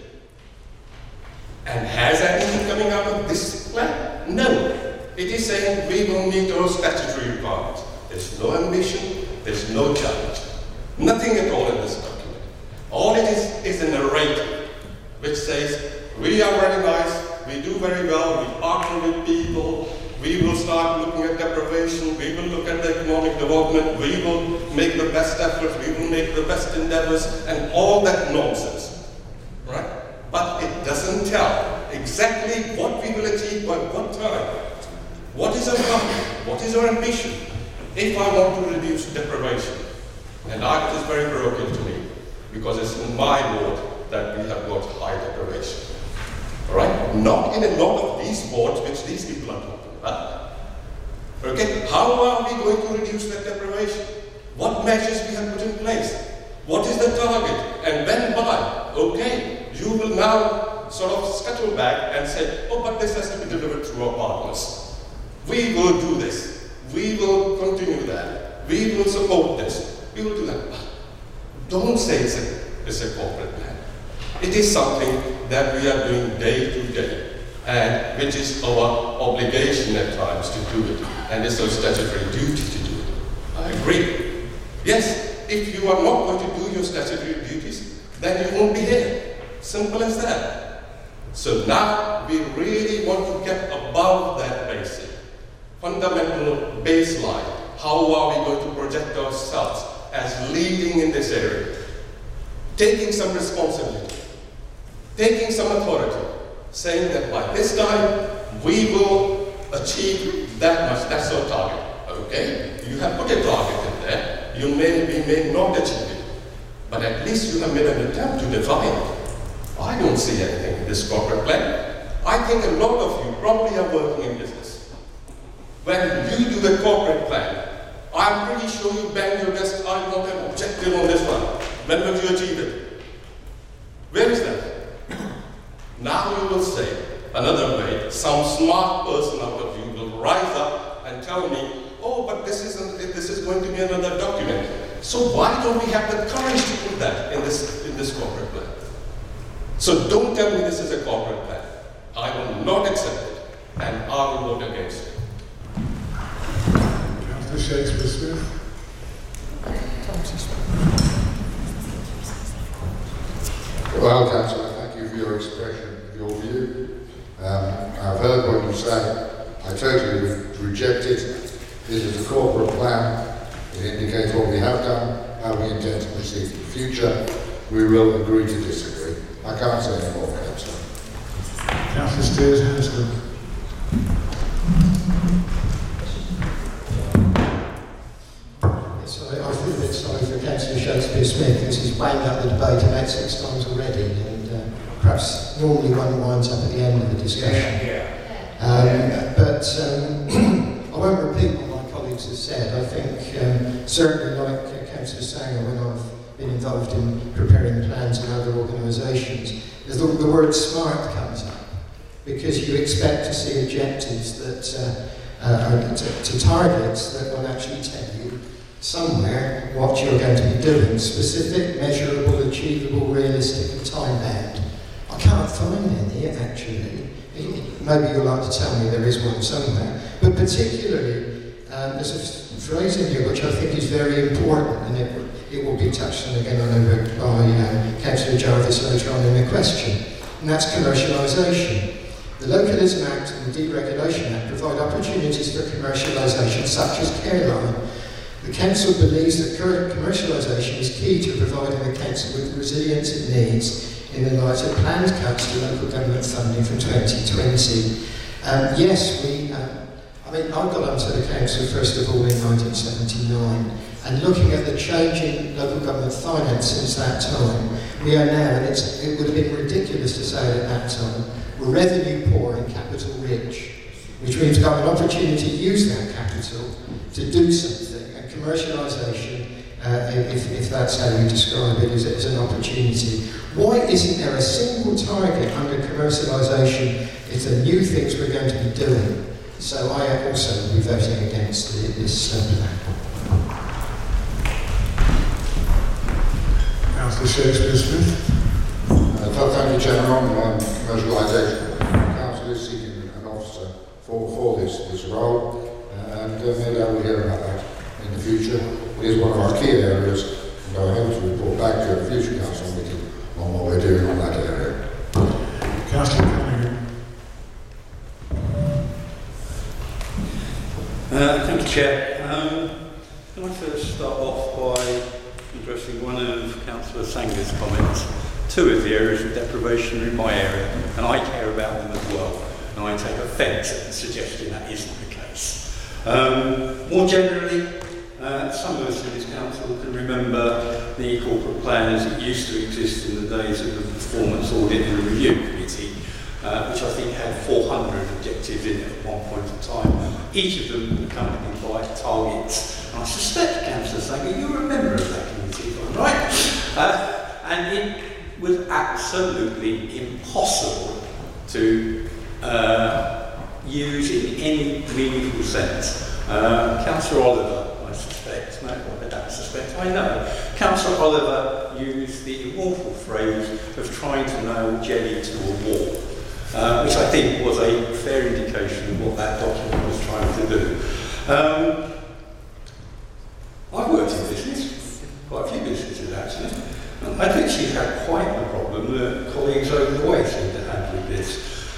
S: And has anything coming out of this plan? No. It is saying we will meet our statutory requirements. There's no ambition, there's no challenge. Nothing at all in this document. All it is a narrative which says, we are very nice, we do very well, we partner with people, we will start looking at deprivation, we will look at the economic development, we will make the best efforts, we will make the best endeavors, and all that nonsense. Right? But it doesn't tell exactly what we will achieve by what time. What is our target? What is our ambition? If I want to reduce deprivation, and it is very broken to me, because it's in my ward that we have got high deprivation. Alright? Not in a lot of these wards which these people are talking about. Okay? How are we going to reduce that deprivation? What measures we have put in place? What is the target? And when by? Okay, you will now sort of scuttle back and say, oh, but this has to be delivered through our partners. We will do this. We will continue that. We will support this. We will do that. Don't say it's a corporate plan. It is something that we are doing day to day, and which is our obligation at times to do it, and it's our statutory duty to do it. I agree. Yes, if you are not going to do your statutory duties, then you won't be here. Simple as that. So now we really want to get above that basic, fundamental baseline. How are we going to project ourselves as leading in this area? Taking some responsibility, taking some authority, saying that by this time we will achieve that much, that's our target. Okay, you have put a target in there, we may not achieve it, but at least you have made an attempt to define it. I don't see anything in this corporate plan. I think a lot of you probably are working in business. When you do a corporate plan, I'm pretty sure you bang your desk, I want an objective on this one. When will you achieve it? Where is that? Now you will say, another way, some smart person out of you will rise up and tell me, oh, but this is going to be another document. So why don't we have the courage to put that in this corporate plan? So don't tell me this is a corporate plan. I will not accept it, and I will vote against it.
A: Councillor Shakespeare-Smith.
M: Well, Councillor, thank you for your expression of your view. I've heard what you say. I totally reject it. This is a corporate plan. It indicates what we have done, how we intend to proceed in the future. We will agree to disagree. I can't say any more, Councillor.
A: Councillor Steers-Hanscom.
T: I feel a bit sorry for Councillor Shakespeare-Smith, because he's wound up the debate about 6 times already, and perhaps normally one winds up at the end of the discussion. But I won't repeat what my colleagues have said. I think certainly like Councillor Sanger, when I've been involved in preparing plans in other organisations, the word smart comes up, because you expect to see objectives that to targets that will actually tell you somewhere what you're going to be doing, specific, measurable, achievable, realistic and time-bound. I can't find any actually. Maybe you'll like to tell me there is one somewhere, but particularly there's a phrase in here which I think is very important, and it will be touched on again by Councillor Jarvis later on in the question, and that's commercialisation. The Localism Act and the Deregulation Act provide opportunities for commercialisation such as Careline, The Council believes that current commercialisation is key to providing the Council with the resilience it needs in the light of planned cuts to local government funding from 2020. Yes, I got onto the Council first of all in 1979, and looking at the change in local government finance since that time, we are now, and it would have been ridiculous to say it at that time, we're revenue poor and capital rich, which means we've got an opportunity to use that capital to do something, and commercialisation, if that's how you describe it, is an opportunity. Why isn't there a single target under commercialisation if the new things we're going to be doing? So I also will be voting against this plan.
A: Councillor Shakespeare-Smith.
M: Thank you, Chairman. On commercialisation, the Council is seeking an officer for this role, and no doubt we'll hear about that in the future. It is one of our key areas, and I hope to report back to a future Council meeting on what we're doing on that area.
A: Councillor Cunningham.
C: Thank you, Chair. Can I first start off by addressing one of Councillor Sanger's comments? Two of the areas of deprivation are in my area, and I care about them as well, and I take offence at the suggestion that isn't the case. More generally, some of us in this council can remember the corporate plan as it used to exist in the days of the Performance Audit and Review Committee, which I think had 400 objectives in it at one point in time, each of them accompanied by targets. And I suspect, Councillor Sanger, you're a member of that committee, if I'm right. And it was absolutely impossible to use in any meaningful sense. Councillor Oliver, I suspect, no, I don't suspect, I know. Councillor Oliver used the immortal phrase of trying to nail jelly to a wall, which I think was a fair indication of what that document was trying to do. I've worked in business, quite a few businesses actually, and I think she's had quite the problem that colleagues over the way seem to have with this.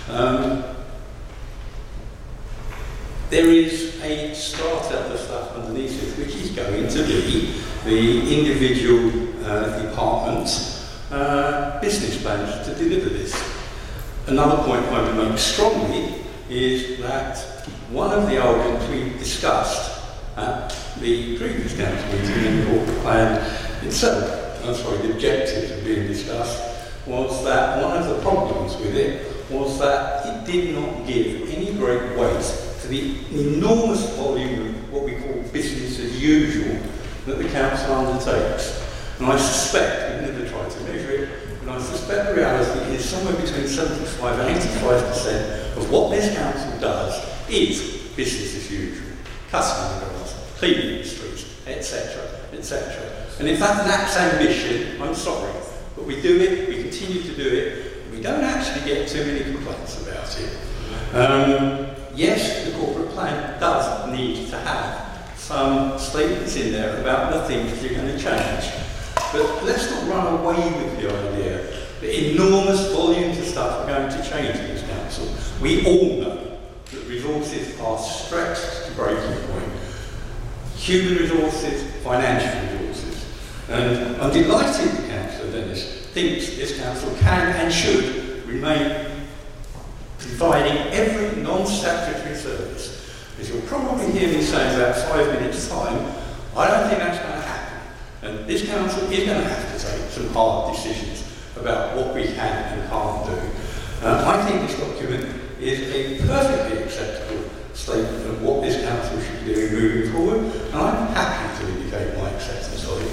C: There is a strata of stuff underneath it, which is going to be the individual departments' business plans to deliver this. Another point I would make strongly is that one of the arguments we discussed at the previous council meeting in the corporate plan itself, the objectives of being discussed, was that one of the problems with it was that it did not give any great weight to the enormous volume of what we call business as usual that the council undertakes. And I suspect, we've never tried to measure it, but I suspect the reality is somewhere between 75 and 85% of what this council does is business as usual. Cutting the grass, cleaning the streets, etc., etc. And if that lacks ambition, I'm sorry, but we do it, we continue to do it, and we don't actually get too many complaints about it. Yes, the corporate plan does need to have some statements in there about the things that are going to change. But let's not run away with the idea that enormous volumes of stuff are going to change in this council. We all know that resources are stretched to breaking point. Human resources, financial resources. And I'm delighted that Councillor Dennis thinks this council can and should remain providing every non-statutory service. As you'll probably hear me say in about 5 minutes' time, I don't think that's going to happen. And this council is going to have to take some hard decisions about what we can and can't do. I think this document is a perfectly acceptable statement of what this council should be doing moving forward, and I'm happy to indicate my acceptance of it.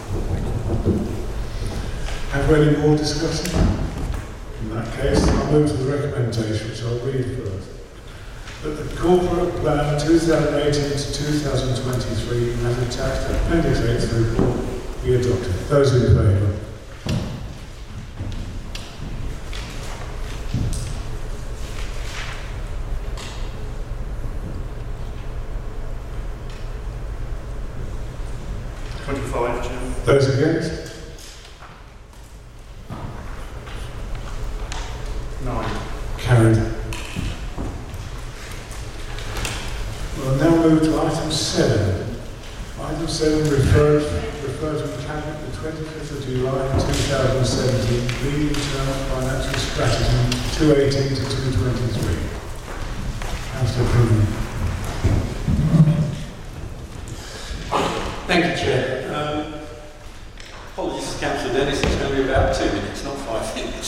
A: Have we any more discussion? In that case, I'll move to the recommendation, which I'll read first. That the corporate plan 2018 to 2023 as attached to Appendix 8 to the report be adopted. Those in favour? Those against?
R: 9.
A: Carried. We'll now move to item 7. Item both refer to the Cabinet the 25th of July 2017, medium-term financial strategy 218 to 223. Councillor Croomen.
C: Thank you, Chair. Apologies to Councillor Dennis, it's going to be about 2 minutes, not 5 minutes.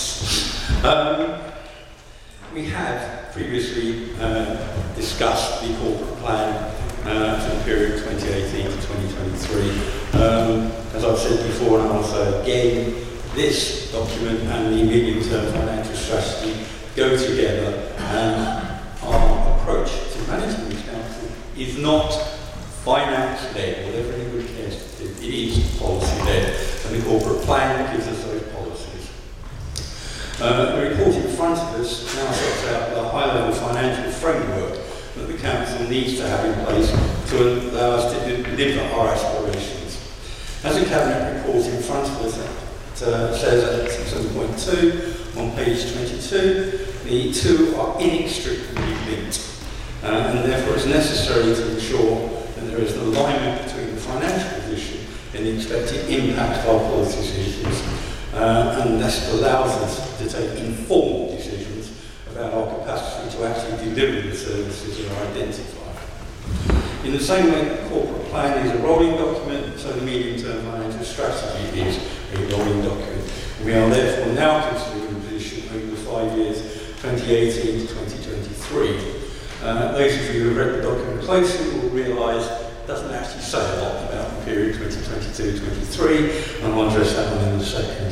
C: We have previously discussed the corporate plan for the period 2018 to 2023. As I've said before, and I'll say again, this document and the medium-term financial strategy go together, and our approach to managing the council is not finance-led, whatever anybody cares to do. It is policy-led, and the corporate plan gives us those policies. The report in front of us now sets out the high-level financial framework that the council needs to have in place to allow us to deliver our aspirations. As the Cabinet report in front of us says at 7.2 on page 22, the two are inextricably linked, and therefore it's necessary to ensure that there is an alignment between the financial position and the expected impact of our policy decisions, and this allows us to take informed decisions about our capacity to actually deliver the services that are identified. In the same way that the corporate plan is a rolling document, so the medium-term financial strategy is a rolling document. We are therefore now considering the position over the 5 years 2018 to 2023. Those of you who have read the document closely will realise it doesn't actually say a lot about the period 2022-23, and I'll address that one in a second.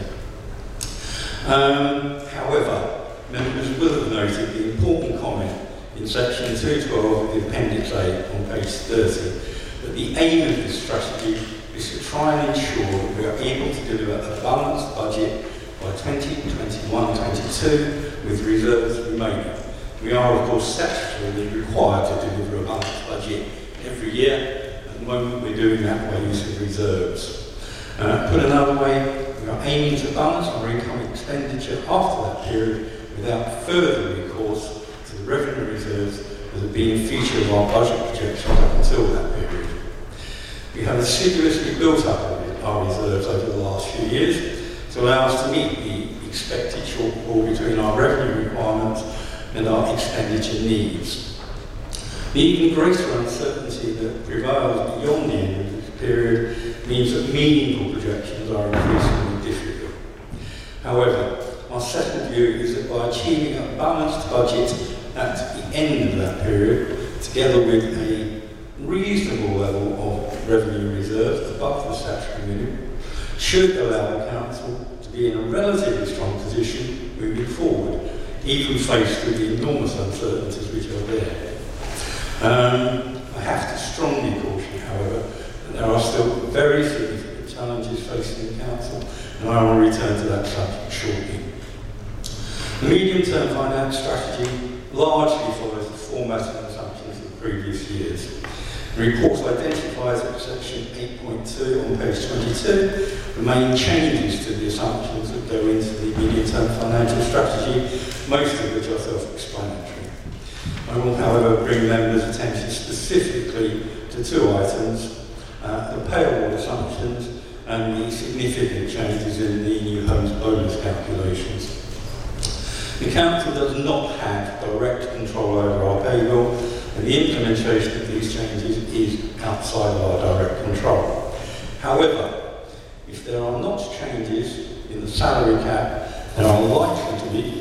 C: However, members will have noted the important comment in section 212 of the Appendix A on page 30 that the aim of this strategy is to try and ensure that we are able to deliver a balanced budget by 2021-22 with reserves remaining. We are, of course, statutorily required to deliver a balanced budget every year. At the moment, we're doing that by use of reserves. Put another way, we are aiming to balance our income expenditure after that period without further recourse to the revenue reserves that have been a feature of our budget projections up until that period. We have assiduously built up our reserves over the last few years to allow us to meet the expected shortfall between our revenue requirements and our expenditure needs. The even greater uncertainty that prevails beyond the end of this period means that meaningful projections are increasingly difficult. However, our settled view is that by achieving a balanced budget at the end of that period, together with a reasonable level of revenue reserves above the statutory minimum, should allow the council to be in a relatively strong position moving forward, even faced with the enormous uncertainties which are there. I have to strongly caution, however, that there are still very significant challenges facing the council, and I will return to that subject shortly. The medium-term finance strategy largely follows the format and assumptions of previous years. The report identifies at section 8.2 on page 22 the main changes to the assumptions that go into the medium-term financial strategy, most of which are self-explanatory. I will, however, bring members' attention specifically to two items, the pay award assumptions and the significant changes in the new homes bonus calculations. The Council does not have direct control over our payroll, and the implementation of these changes is outside of our direct control. However, if there are not changes in the salary cap, there are likely to be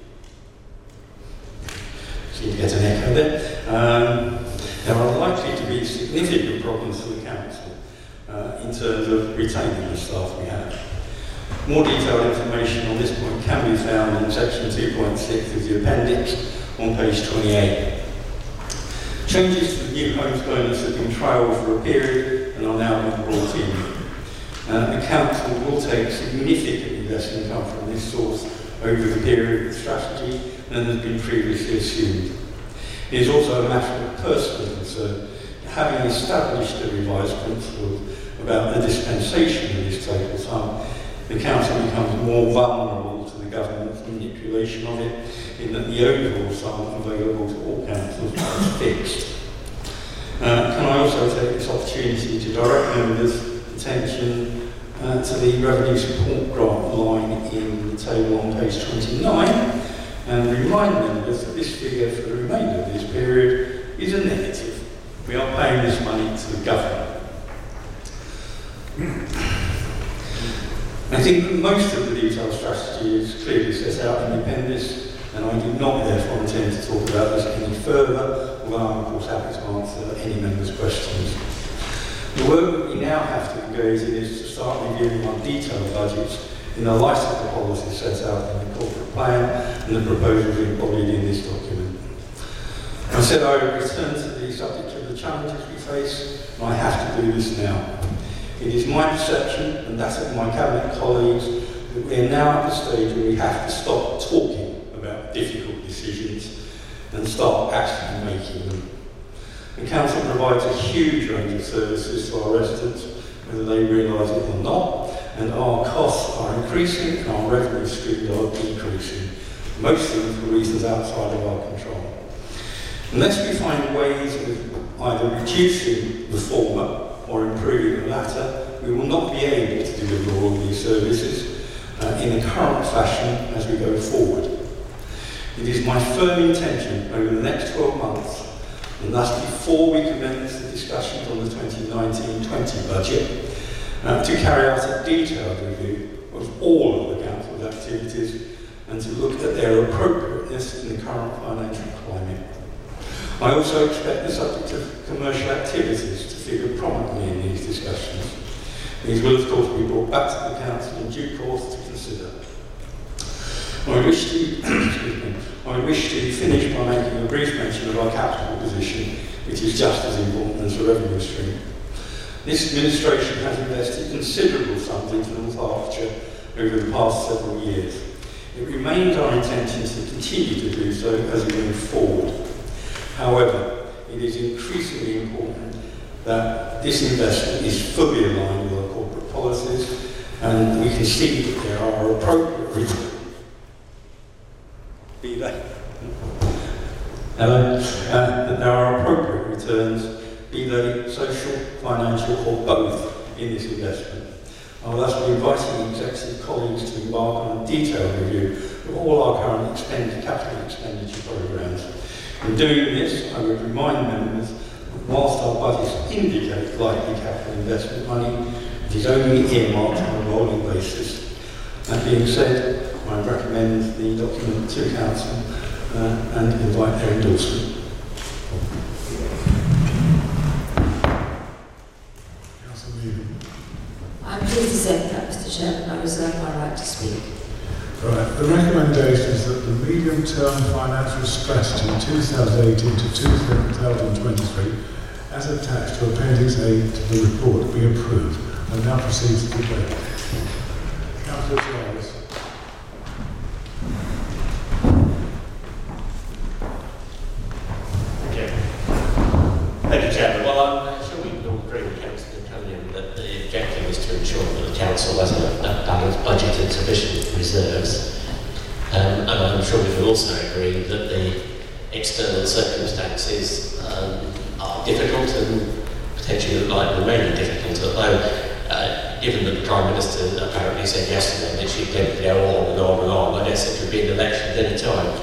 C: to get an echo there. There are likely to be significant problems for the Council in terms of retaining the staff we have. More detailed information on this point can be found in section 2.6 of the appendix on page 28. Changes to the new homes bonus have been trialled for a period and are now being brought in. The Council will take significantly less income from this source over the period of the strategy than has been previously assumed. It is also a matter of personal concern. Having established the revised principles about the dispensation of this total sum, the Council becomes more vulnerable to the government's manipulation of it, in that the overall sum available to all councils is fixed. Can I also take this opportunity to direct members' attention to the revenue support grant line in the table on page 29 and remind members that this figure for the remainder of this period is a negative. We are paying this money to the government. I think that most of the detailed strategy is clearly set out in the appendix, and I do not therefore intend to talk about this any further, although I'm of course happy to answer any members' questions. The work that we now have to engage in is to start reviewing our detailed budgets in the light of the policies set out in the corporate plan and the proposals embodied in this document. I said I would return to the subject of the challenges we face, and I have to do this now. It is my perception, and that of my cabinet colleagues, that we are now at the stage where we have to stop talking about difficult decisions and start actually making them. The Council provides a huge range of services to our residents, whether they realise it or not, and our costs are increasing and our revenue streams are decreasing, most of them for reasons outside of our control. Unless we find ways of either reducing the former or improving the latter, we will not be able to deliver all these services in the current fashion as we go forward. It is my firm intention over the next 12 months, and thus before we commence the discussions on the 2019-20 budget, to carry out a detailed review of all of the Council's activities and to look at their appropriateness in the current financial climate. I also expect the subject of commercial activities to figure prominently in these discussions. These will of course be brought back to the Council in due course to consider. I wish to finish by making a brief mention of our capital position, which is just as important as the revenue stream. This administration has invested considerable sums into North Hertfordshire over the past several years. It remains our intention to continue to do so as we move forward. However, it is increasingly important that this investment is fully aligned with our corporate policies, and we can see that there are appropriate returns. That there are appropriate returns, be they social, financial, or both, in this investment. I will thus be inviting executive colleagues to embark on a detailed review of all our current capital expenditure programmes. In doing this, I would remind members that whilst our budgets indicate likely capital investment money, it is only earmarked on a rolling basis. That being said, I recommend the document to Council and invite their endorsement.
E: I'm pleased to say that, Mr. Chairman, I reserve my right to speak.
A: Right. The recommendation is that the medium-term financial strategy 2018 to 2023, as attached to Appendix A to the report, be approved. And now proceed to debate. Councillor Charles.
N: Thank you, Chairman. Well, I'm sure we can all agree with Councillor Cullinan that the objective is to ensure that the Council has a balanced budget and sufficient reserves. And I'm sure we can also agree that the external circumstances are difficult and potentially likely remaining difficult, although given that the Prime Minister apparently said yesterday that she'd be able to go on and on and on, I guess it could be an election at any time.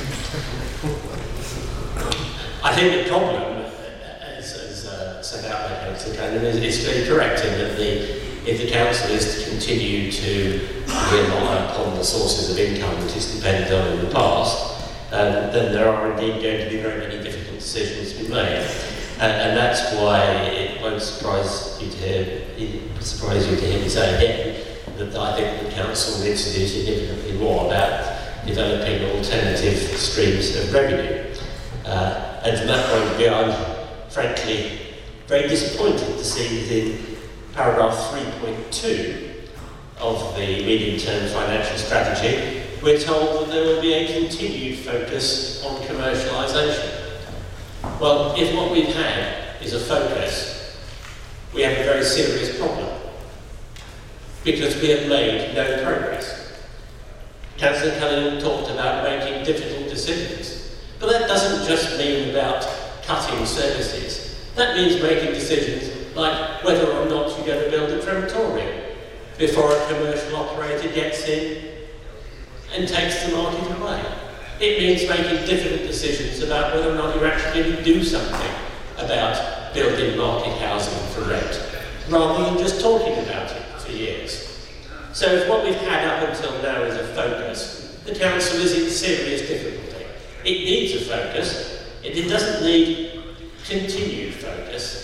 N: I think the problem, as set out by Councillor Cannon, is very correct in that if the Council is to continue to rely upon the sources of income that it's depended on in the past, then there are indeed going to be very many difficult decisions to be made. And that's why it won't surprise you to hear me say again that I think the Council needs to do significantly more about developing alternative streams of revenue. And from that point of view, I'm frankly very disappointed to see that in paragraph 3.2 of the medium-term financial strategy, we're told that there will be a continued focus on commercialisation. Well, if what we've had is a focus, we have a very serious problem, because we have made no progress. Councillor Cullinan talked about making difficult decisions, but that doesn't just mean about cutting services. That means making decisions like whether or not you're going to build a crematorium before a commercial operator gets in and takes the market away. It means making difficult decisions about whether or not you're actually going to do something about building market housing for rent, rather than just talking about it for years. So if what we've had up until now is a focus, the council is in serious difficulty. It needs a focus, it doesn't need continued focus.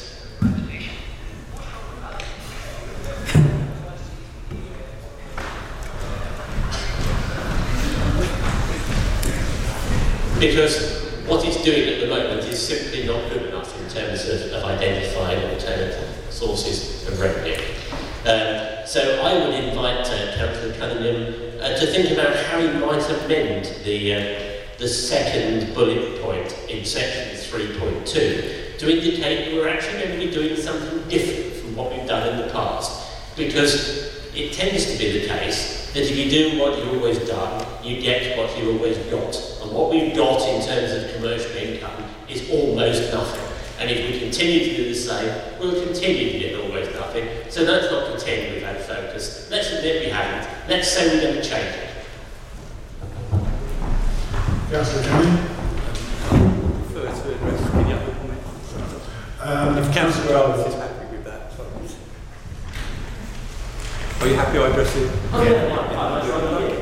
N: Because what it's doing at the moment is simply not good enough in terms of identifying alternative sources of revenue. So I would invite Councillor Cunningham to think about how he might amend the second bullet point in section 3.2 to indicate we're actually going to be doing something different from what we've done in the past. Because it tends to be the case that if you do what you've always done, you get what you've always got. And what we've got in terms of commercial income is almost nothing. And if we continue to do the same, we'll continue to get almost nothing. So let's not pretend we've had focus. Let's admit we haven't. Let's say we're going to change it.
A: Councillor Canning.
C: First to address any other comments. If Councillor Elvis is happy with that. Are you happy I address it?
N: Oh, yeah.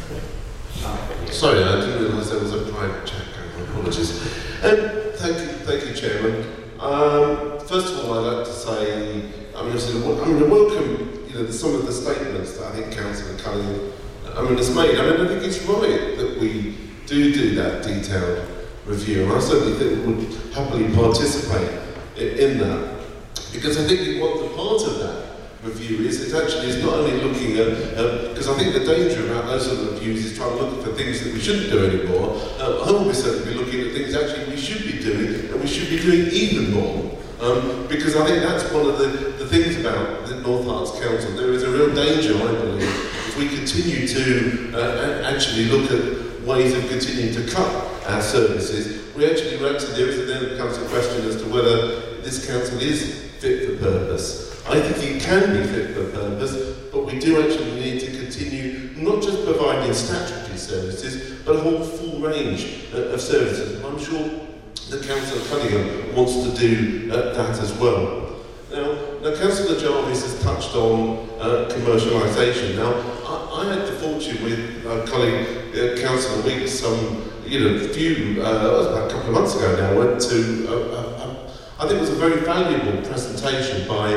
U: Sorry, I didn't realise there was a private chat going on. Apologies. Thank you, Chairman. First of all, I'd like to say, I welcome, some of the statements that I think Councillor Cunningham, has made. I think it's right that we do that detailed review, and I certainly think we would happily participate in that, because I think what the part of that review is not only looking at, because I think the danger about those sort of reviews is trying to look for things that we shouldn't do anymore. I will certainly be looking at things actually we should be doing, and we should be doing even more. Because I think that's one of the things about the North Lancs Council. There is a real danger, I believe, if we continue to actually look at ways of continuing to cut our services, there then becomes a question as to whether this council is fit for purpose. I think it can be fit for purpose, but we do actually need to continue not just providing statutory services, but a whole full range of services. I'm sure the Councillor Cunningham wants to do that as well. Now Councillor Jarvis has touched on commercialisation. Now, I had the fortune with a colleague, Councillor Weeks, about a couple of months ago now, went to I think it was a very valuable presentation by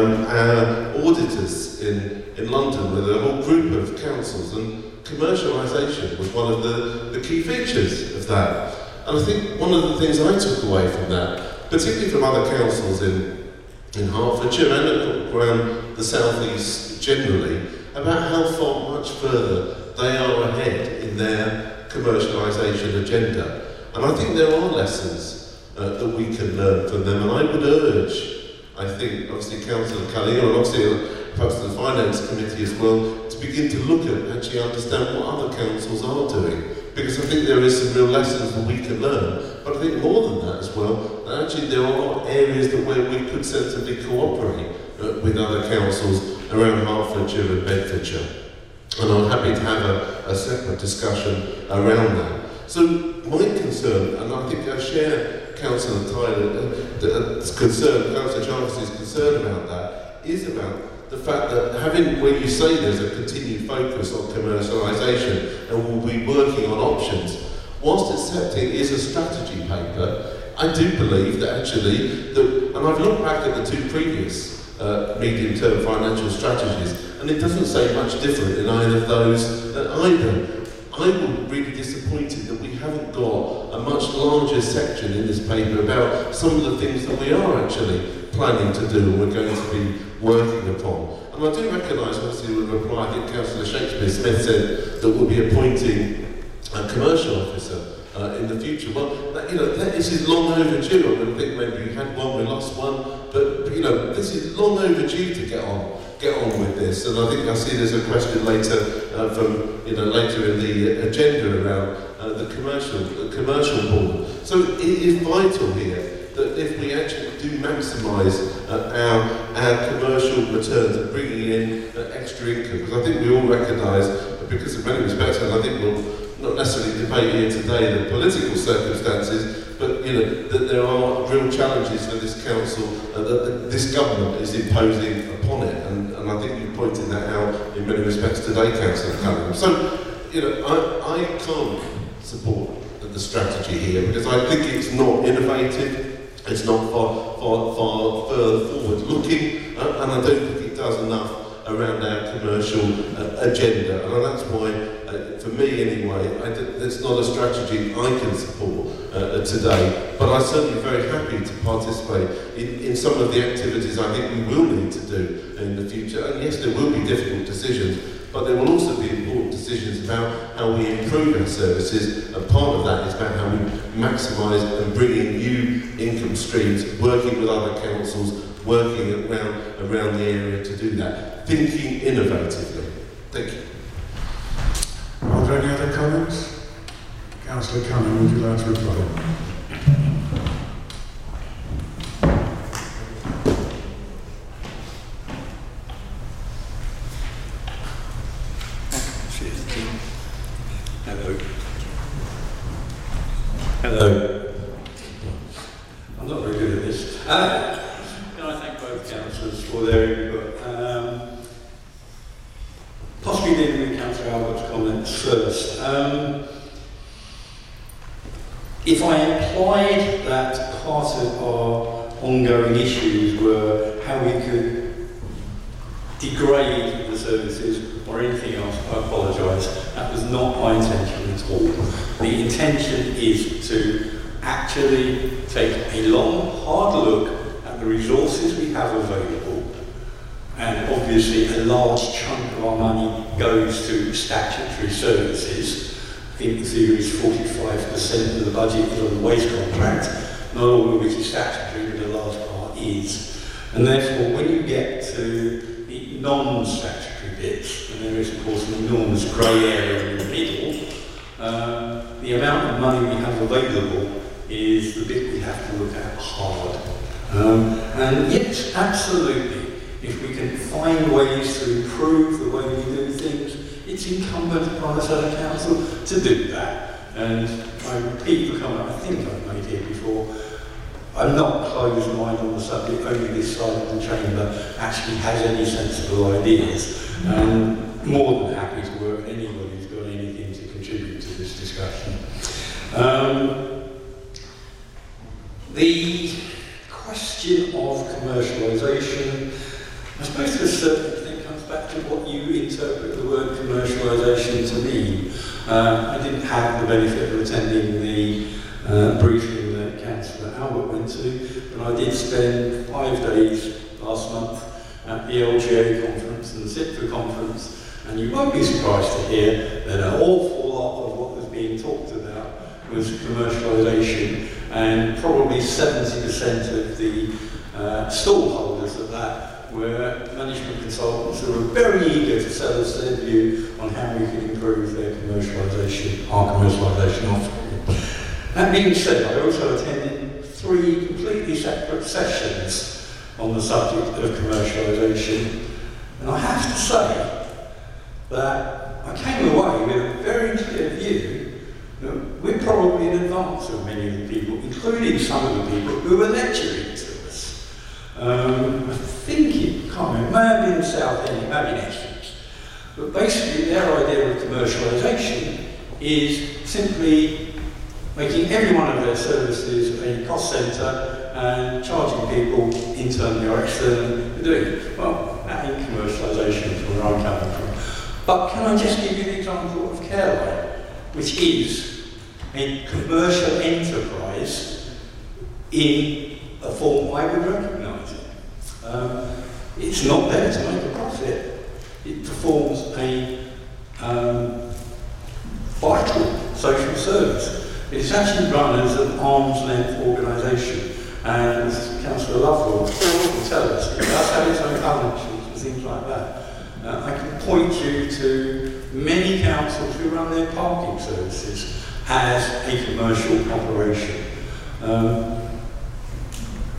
U: our auditors in London with a whole group of councils, and commercialisation was one of the key features of that. And I think one of the things I took away from that, particularly from other councils in Hertfordshire and around the South East generally, about how far much further they are ahead in their commercialisation agenda. And I think there are lessons that we can learn from them, and I would urge, I think, obviously Councillor Cunningham, and obviously perhaps the Finance Committee as well, to begin to look at, actually understand what other councils are doing, because I think there is some real lessons that we can learn, but I think more than that as well, that actually there are areas where we could sensibly cooperate with other councils around Hertfordshire and Bedfordshire. And I'm happy to have a separate discussion around that. So my concern, and I think I share Councillor Tyler's concern, Councillor Jarvis's concern about that, is about the fact that when you say there's a continued focus on commercialisation and we'll be working on options, whilst accepting it is a strategy paper, I do believe that actually, and I've looked back at the two previous medium-term financial strategies, and it doesn't say much different in either of those either. I'm really disappointed that we haven't got a much larger section in this paper about some of the things that we are actually planning to do and we're going to be working upon. And I do recognise, obviously, with the reply, I think Councillor Shakespeare Smith said that we'll be appointing a commercial officer in the future. Well, this is long overdue. I think maybe we had one, we lost one, but this is long overdue to get on with this. And I see there's a question later later in the agenda around the commercial board. So it is vital here that if we actually do maximise our commercial returns and bringing in extra income, because I think we all recognise, because in many respects, and I think we'll not necessarily debate here today the political circumstances, but that there are real challenges for this council that this government is imposing upon it, and I think you pointed that out in many respects today, Councillor Cunningham. So, I can't support the strategy here because I think it's not innovative, it's not far further forward looking, and I don't think it does enough around our commercial agenda, and that's why, for me anyway, it's not a strategy I can support today, but I'm certainly very happy to participate in some of the activities I think we will need to do in the future, and yes, there will be difficult decisions, but there will also be important decisions about how we improve our services, and part of that is about how we maximise and bring in new income streams, working with other councils, working around the area to do that, thinking innovatively. Thank you.
A: Are there any other comments? Councillor Cunningham, would you like to reply?
C: Hello. I'm not very good at this. Can I thank both councillors for their input? Possibly dealing with Councillor Albert's comments first. If I implied that part of our ongoing issues were how we could degrade the services or anything else, I apologise. That was not my intention at all. The intention is to actually take a long, hard look at the resources we have available, and obviously a large chunk of our money goes to statutory services. I think the figure is 45% of the budget is on the waste contract, not all of which is statutory, but a large part is. And therefore, when you get to the non-statutory bits, and there is of course an enormous grey area in the middle, the amount of money we have available is the bit we have to look at hard. And yes, absolutely, if we can find ways to improve the way we do things, it's incumbent upon us as a council to do that. And I repeat the comment I think I've made here before, I'm not closed-minded on the subject, only this side of the chamber actually has any sensible ideas. And more than happy to work with anybody who's got anything to contribute to this discussion. The question of commercialisation, I suppose to a certain extent comes back to what you interpret the word commercialisation to mean. I didn't have the benefit of attending the briefing that Councillor Albert went to, but I did spend 5 days last month at the LGA conference and the Sitka conference, and you won't be surprised to hear that an awful lot of what was being talked about was commercialisation, and probably 70% of the stallholders of that were management consultants who were very eager to sell us their view on how we could improve their commercialisation, our commercialisation offering. That being said, I also attended 3 completely separate sessions on the subject of commercialisation, and I have to say that I came away with a very clear view that we're probably in advance of many of the people, including some of the people who were lecturing to us. I think it, can't remember, may have been in Southend, it may have been Essex, but basically their idea of commercialisation is simply making every one of their services a cost centre and charging people internally or externally for doing it. Well, that ain't commercialisation from where I'm coming from. But can I just give you the example of Careline, which is a commercial enterprise in a form I would recognise it. It's not there to make a profit. It performs a vital social service. It's actually run as an arm's-length organisation, and as Councillor Lovell will tell us, it does have its own balance sheets and things like that. I can point you to many councils who run their parking services as a commercial operation.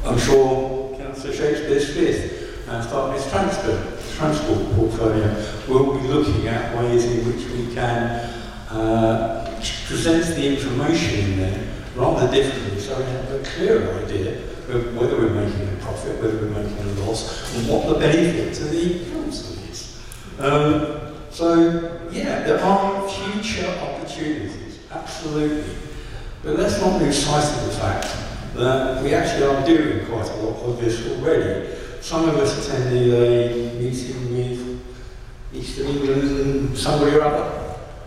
C: I'm sure Councillor Shakespeare-Smith, as part of his transport portfolio, will be looking at ways in which we can present the information in there rather differently, so we have a clearer idea of whether we're making a profit, whether we're making a loss, and what the benefit to the council is. So, yeah, there are future opportunities, absolutely. But let's not lose sight of the fact that we actually are doing quite a lot of this already. Some of us attended a meeting with East of England and somebody or other.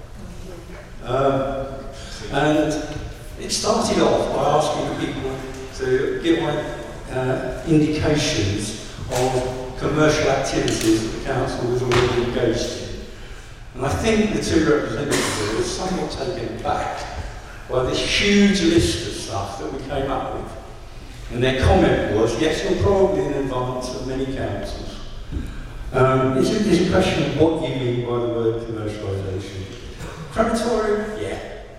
C: And it started off by asking people to give indications of commercial activities that the council was already engaged in. And I think the two representatives were somewhat taken aback by this huge list of stuff that we came up with. And their comment was, yes, you're probably in advance of many councils. It's a question of what you mean by the word commercialisation. Crematorium? Yeah.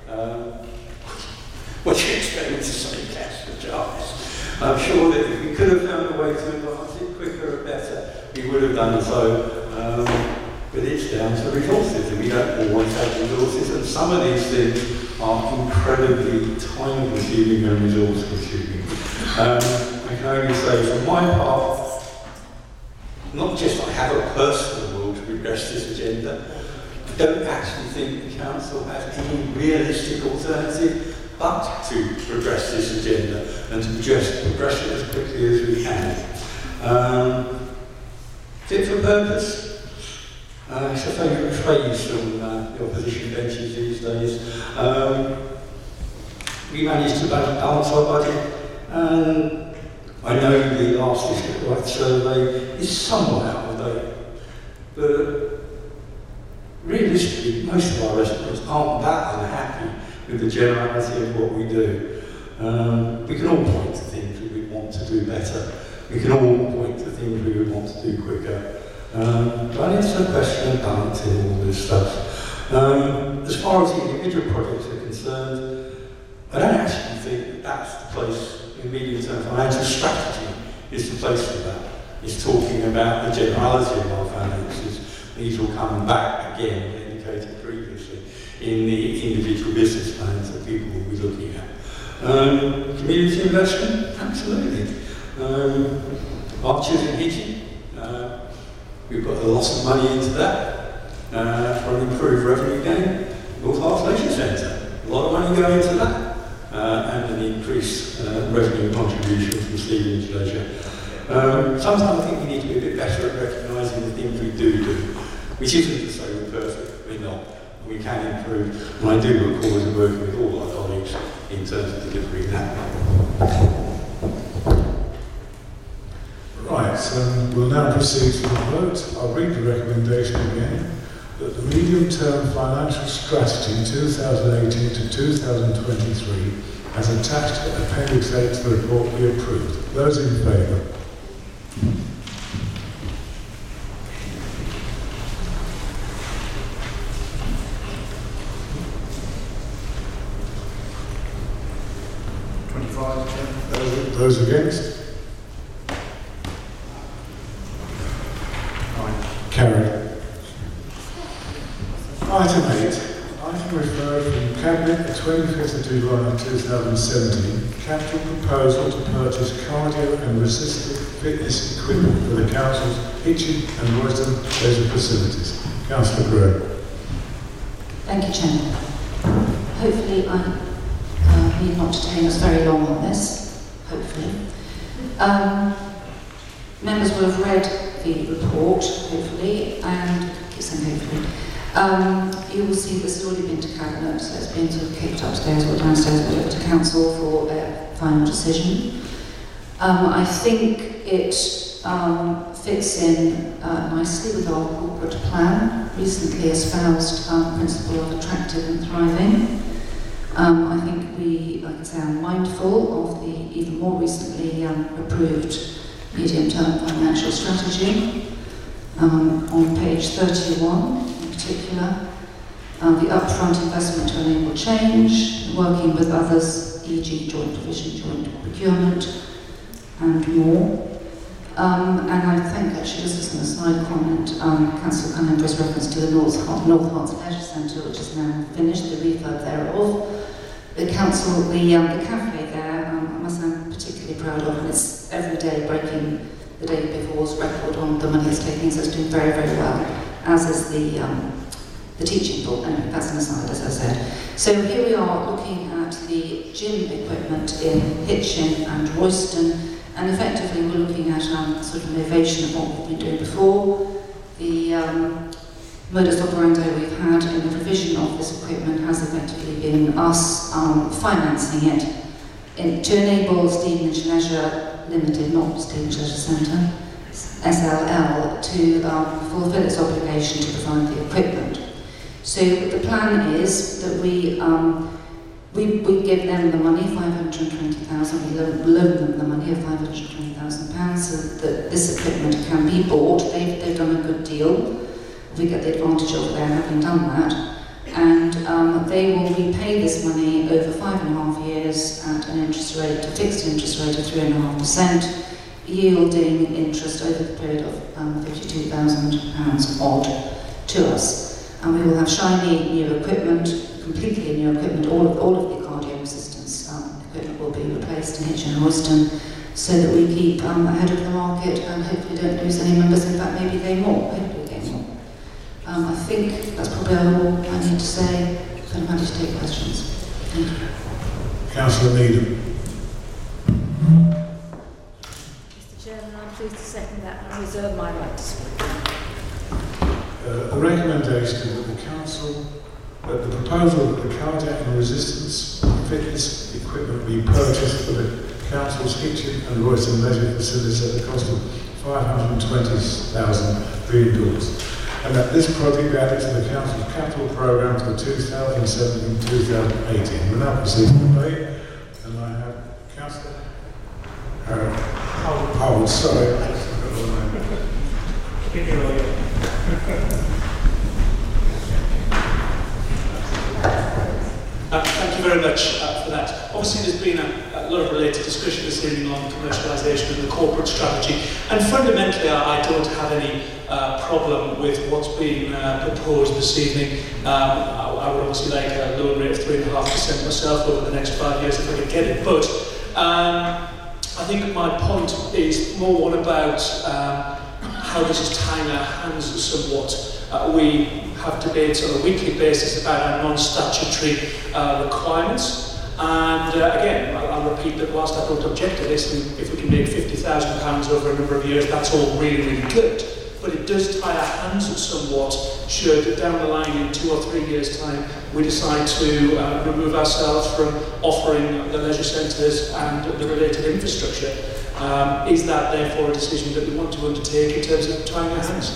C: What do you expect me to say, Councillor Jarvis? I'm sure that if we could have found a way to advance it quicker and better, we would have done so. But it's down to resources, and we don't always have resources, and some of these things are incredibly time-consuming and resource-consuming. I can only say, from my part, not just I have a personal will to progress this agenda, I don't actually think the council has any realistic alternative but to progress this agenda and to just progress it as quickly as we can. Fit for purpose? It's a favourite phrase from the opposition benches these days. We managed to balance our budget, and I know the last district wide survey is somewhat out of date, but realistically, most of our residents aren't that unhappy with the generality of what we do. We can all point to things we would want to do better. We can all point to things we would want to do quicker. But it's a question of balancing all this stuff. As far as the individual projects are concerned, I don't actually think that that's the place in medium-term financial strategy is the place for that. It's talking about the generality of our finances. These will come back again, indicated previously, in the individual business plans that people will be looking at. Community investment? Absolutely. Arches and heating? We've got a lot of money into that for an improved revenue gain. North Hearts Leisure Centre, a lot of money going into that, and an increased revenue contribution from Stevenage Leisure. Sometimes I think we need to be a bit better at recognising the things we do, which isn't to say we're perfect, we're not. We can improve, and I do look forward to working with all our colleagues in terms of delivering that.
A: Right, so we'll now proceed to the vote. I'll read the recommendation again, that the medium-term financial strategy 2018 to 2023 as attached to Appendix 8 to the report be approved. Those in favour? Those against? Carried. Item 8. Item referred from Cabinet the 25th of July 2017. Capital proposal to purchase cardio and resistant fitness equipment for the Council's Hitchin and Royston leisure facilities. Councillor Gray.
B: Thank you, Chairman. Hopefully I need not detain us very long on this. Hopefully. Members will have read the report, hopefully, and hopefully. You will see this has already been to Cabinet, so it's been sort of kicked upstairs or downstairs, but to Council for a final decision. I think it fits in nicely with our corporate plan, recently espoused principle of attractive and thriving. I think we, like I say, are mindful of the even more recently approved medium-term financial strategy. On page 31 in particular, the upfront investment to enable change, working with others, e.g. joint provision, joint procurement, and more. And I think, actually, just as an aside comment, Councillor Cunningham was reference to the North Herts Leisure Centre, which is now finished, the refurb thereof. The council, the cafe there, I must say I'm particularly proud of, and it's every day breaking the day before's record on the money it's taking, so it's doing very, very well, as is the teaching book. Anyway, that's an aside, as I said. So here we are looking at the gym equipment in Hitchin and Royston, and effectively we're looking at sort of innovation of what we've been doing before. The modus operandi we've had in the provision of this equipment has effectively been us financing it to enable Stevenage Leisure Limited, not Stevenage Leisure Centre, SLL, to fulfil its obligation to provide the equipment. So the plan is that we give them the money, 520,000, we loan them the money of £520,000 so that this equipment can be bought. They've done a good deal. We get the advantage of their having done that. And they will repay this money over 5.5 years at an interest rate, a fixed interest rate of 3.5%, yielding interest over the period of £52,000 odd to us. And we will have shiny new equipment, completely new equipment. All of the cardio assistance equipment will be replaced in Hitchin and Royston, so that we keep ahead of the market and hopefully don't lose any members. In fact, maybe gain more. Hopefully gain more. I think that's probably all I need to say. So I'm happy to take questions. Thank you.
A: Councillor Needham.
E: Mr. Chairman, I'm pleased to second that and I reserve my right to speak.
A: The recommendation that the council, that the proposal that the cardiac and resistance fitness equipment be purchased for the council's Hitchin and Royston leisure facilities at the cost of £520,000 indoors, and that this project be added to the council's capital programme for 2017-2018. We'll now proceed to debate, and I have Councillor Howard, sorry.
R: Thank you very much for that. Obviously there's been a lot of related discussion this evening on commercialisation and the corporate strategy, and fundamentally I don't have any problem with what's being proposed this evening. I would obviously like a loan rate of 3.5% myself over the next 5 years if I could get it, but I think my point is more one about how this is tying our hands somewhat. We have debates on a weekly basis about our non-statutory requirements, and again, I'll repeat that whilst I don't object to this, and if we can make £50,000 over a number of years, that's all really, really good. But it does tie our hands somewhat should down the line in 2 or 3 years' time we decide to remove ourselves from offering the leisure centres and the related infrastructure. Is that therefore a decision that we want to undertake in terms of tying our hands?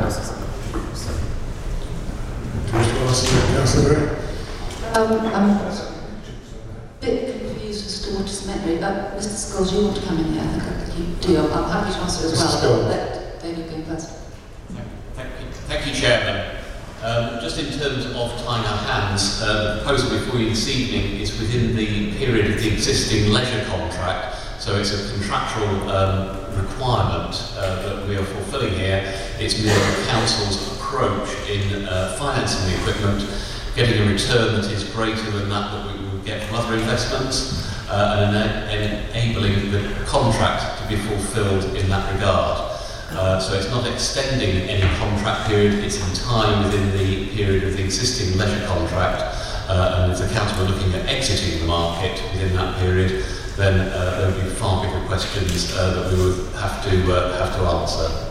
B: I'm a bit confused as to what is meant. Mr. Scholes, you want to come in here? I think you do. I'm happy to answer as well, but let David go first.
H: Thank you, Chairman. Just in terms of tying our hands, the proposal before you this evening is within the period of the existing leisure contract, so it's a contractual requirement that we are fulfilling here. It's more the Council's approach in financing the equipment, getting a return that is greater than that we would get from other investments, and enabling the contract to be fulfilled in that regard. So it's not extending any contract period, it's in time within the period of the existing leisure contract, and if the Council were looking at exiting the market within that period, then there would be far bigger questions that we would have to answer.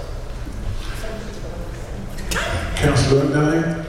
A: Councillor McNally.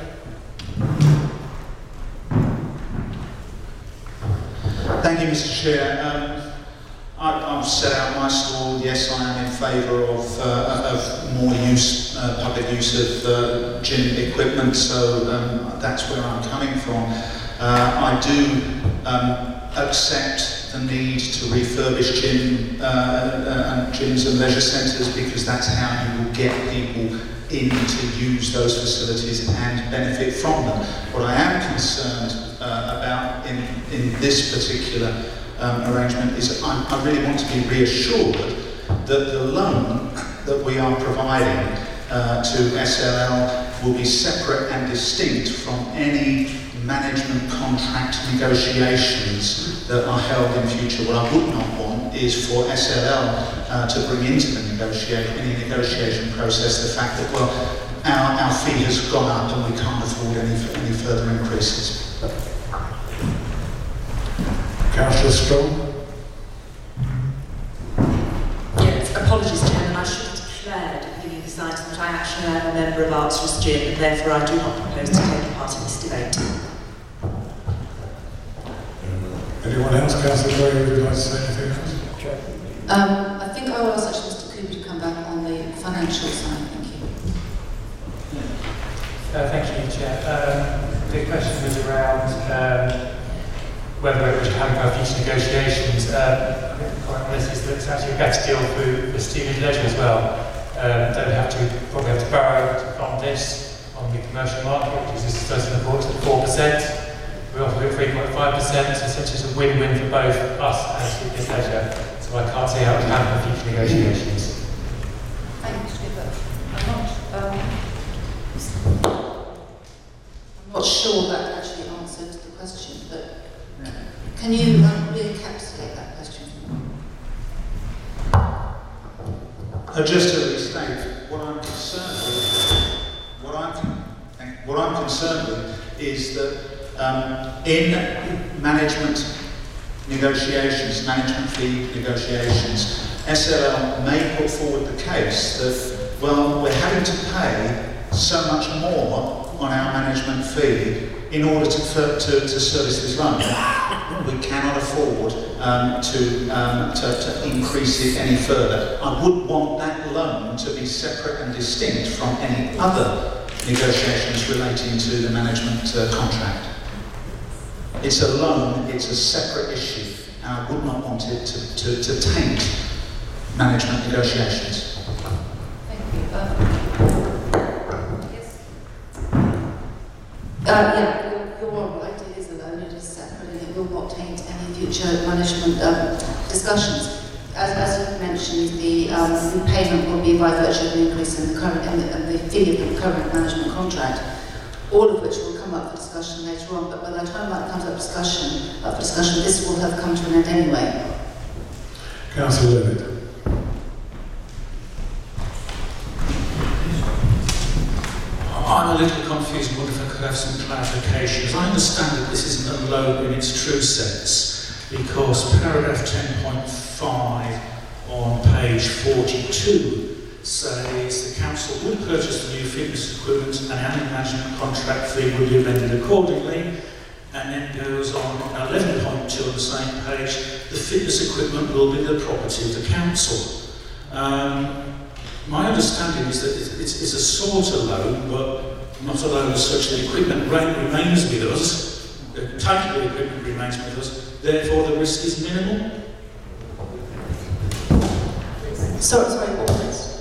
I: Thank you, Mr. Chair. I've set out my stall. Yes, I am in favour of more use, public use of gym equipment. So that's where I'm coming from. I do accept the need to refurbish gyms and leisure centres, because that's how you will get people in to use those facilities and benefit from them. What I am concerned about in this particular arrangement is I really want to be reassured that the loan that we are providing to SLL will be separate and distinct from any management contract negotiations that are held in future. What I would not want is for SLL to bring into the any negotiation process the fact that, well, our fee has gone up and we can't afford any further increases.
A: Councillor Strong.
F: Yes, apologies, Chairman, I should have declared at the beginning of this item that I actually am a member of Arts Gym, and therefore I do not propose to take part in this debate.
A: Anyone else? Councillor Gray, would you like to say anything else?
B: I think I will ask actually Mr. Cooper to come back on the financial side. Thank you.
V: Thank you, Chair. The question was around whether it was having our future negotiations. I think the point on this is that it's actually a better deal for Stevenage Leisure as well. Don't probably have to borrow to fund this on the commercial market, which is this first report at 4%. We offer it 3.5%, so essentially it's a win-win for both us and Stevenage Leisure. So I can't see how it would happen in future negotiations.
B: Thank you, Mr. Cooper. I'm not sure that actually answered the question, but can you re-encapsulate that question?
I: Just to restate, what I'm concerned with is that in management negotiations, management fee negotiations, SLL may put forward the case that, well, we're having to pay so much more on our management fee in order to service this loan. We cannot afford to increase it any further. I would want that loan to be separate and distinct from any other negotiations relating to the management contract. It's a loan, it's a separate issue, and I would not want it to taint management negotiations.
B: Thank you. Yes. Yeah, you're all right, it is a loan, it is separate, and it will not taint any future management discussions. As you mentioned, the payment will be by virtue of the increase in the current and the fee of the current management contract, all of which will come up for discussion later on. But by the time that comes up for discussion, this will have come to an end anyway.
A: Councillor Levitt.
R: I'm a little confused. I wonder if I could have some clarification. As I understand that this isn't a loan in its true sense, because paragraph 10.5 on page 42 says the council would purchase the new fitness equipment and annual management contract fee would be amended accordingly, and then goes on 11.2 on the same page, the fitness equipment will be the property of the council. My understanding is that it's a sort of loan, but not a loan as such. The equipment remains with us, the type of the equipment remains with us, therefore the risk is minimal.
B: Sorry, what was this?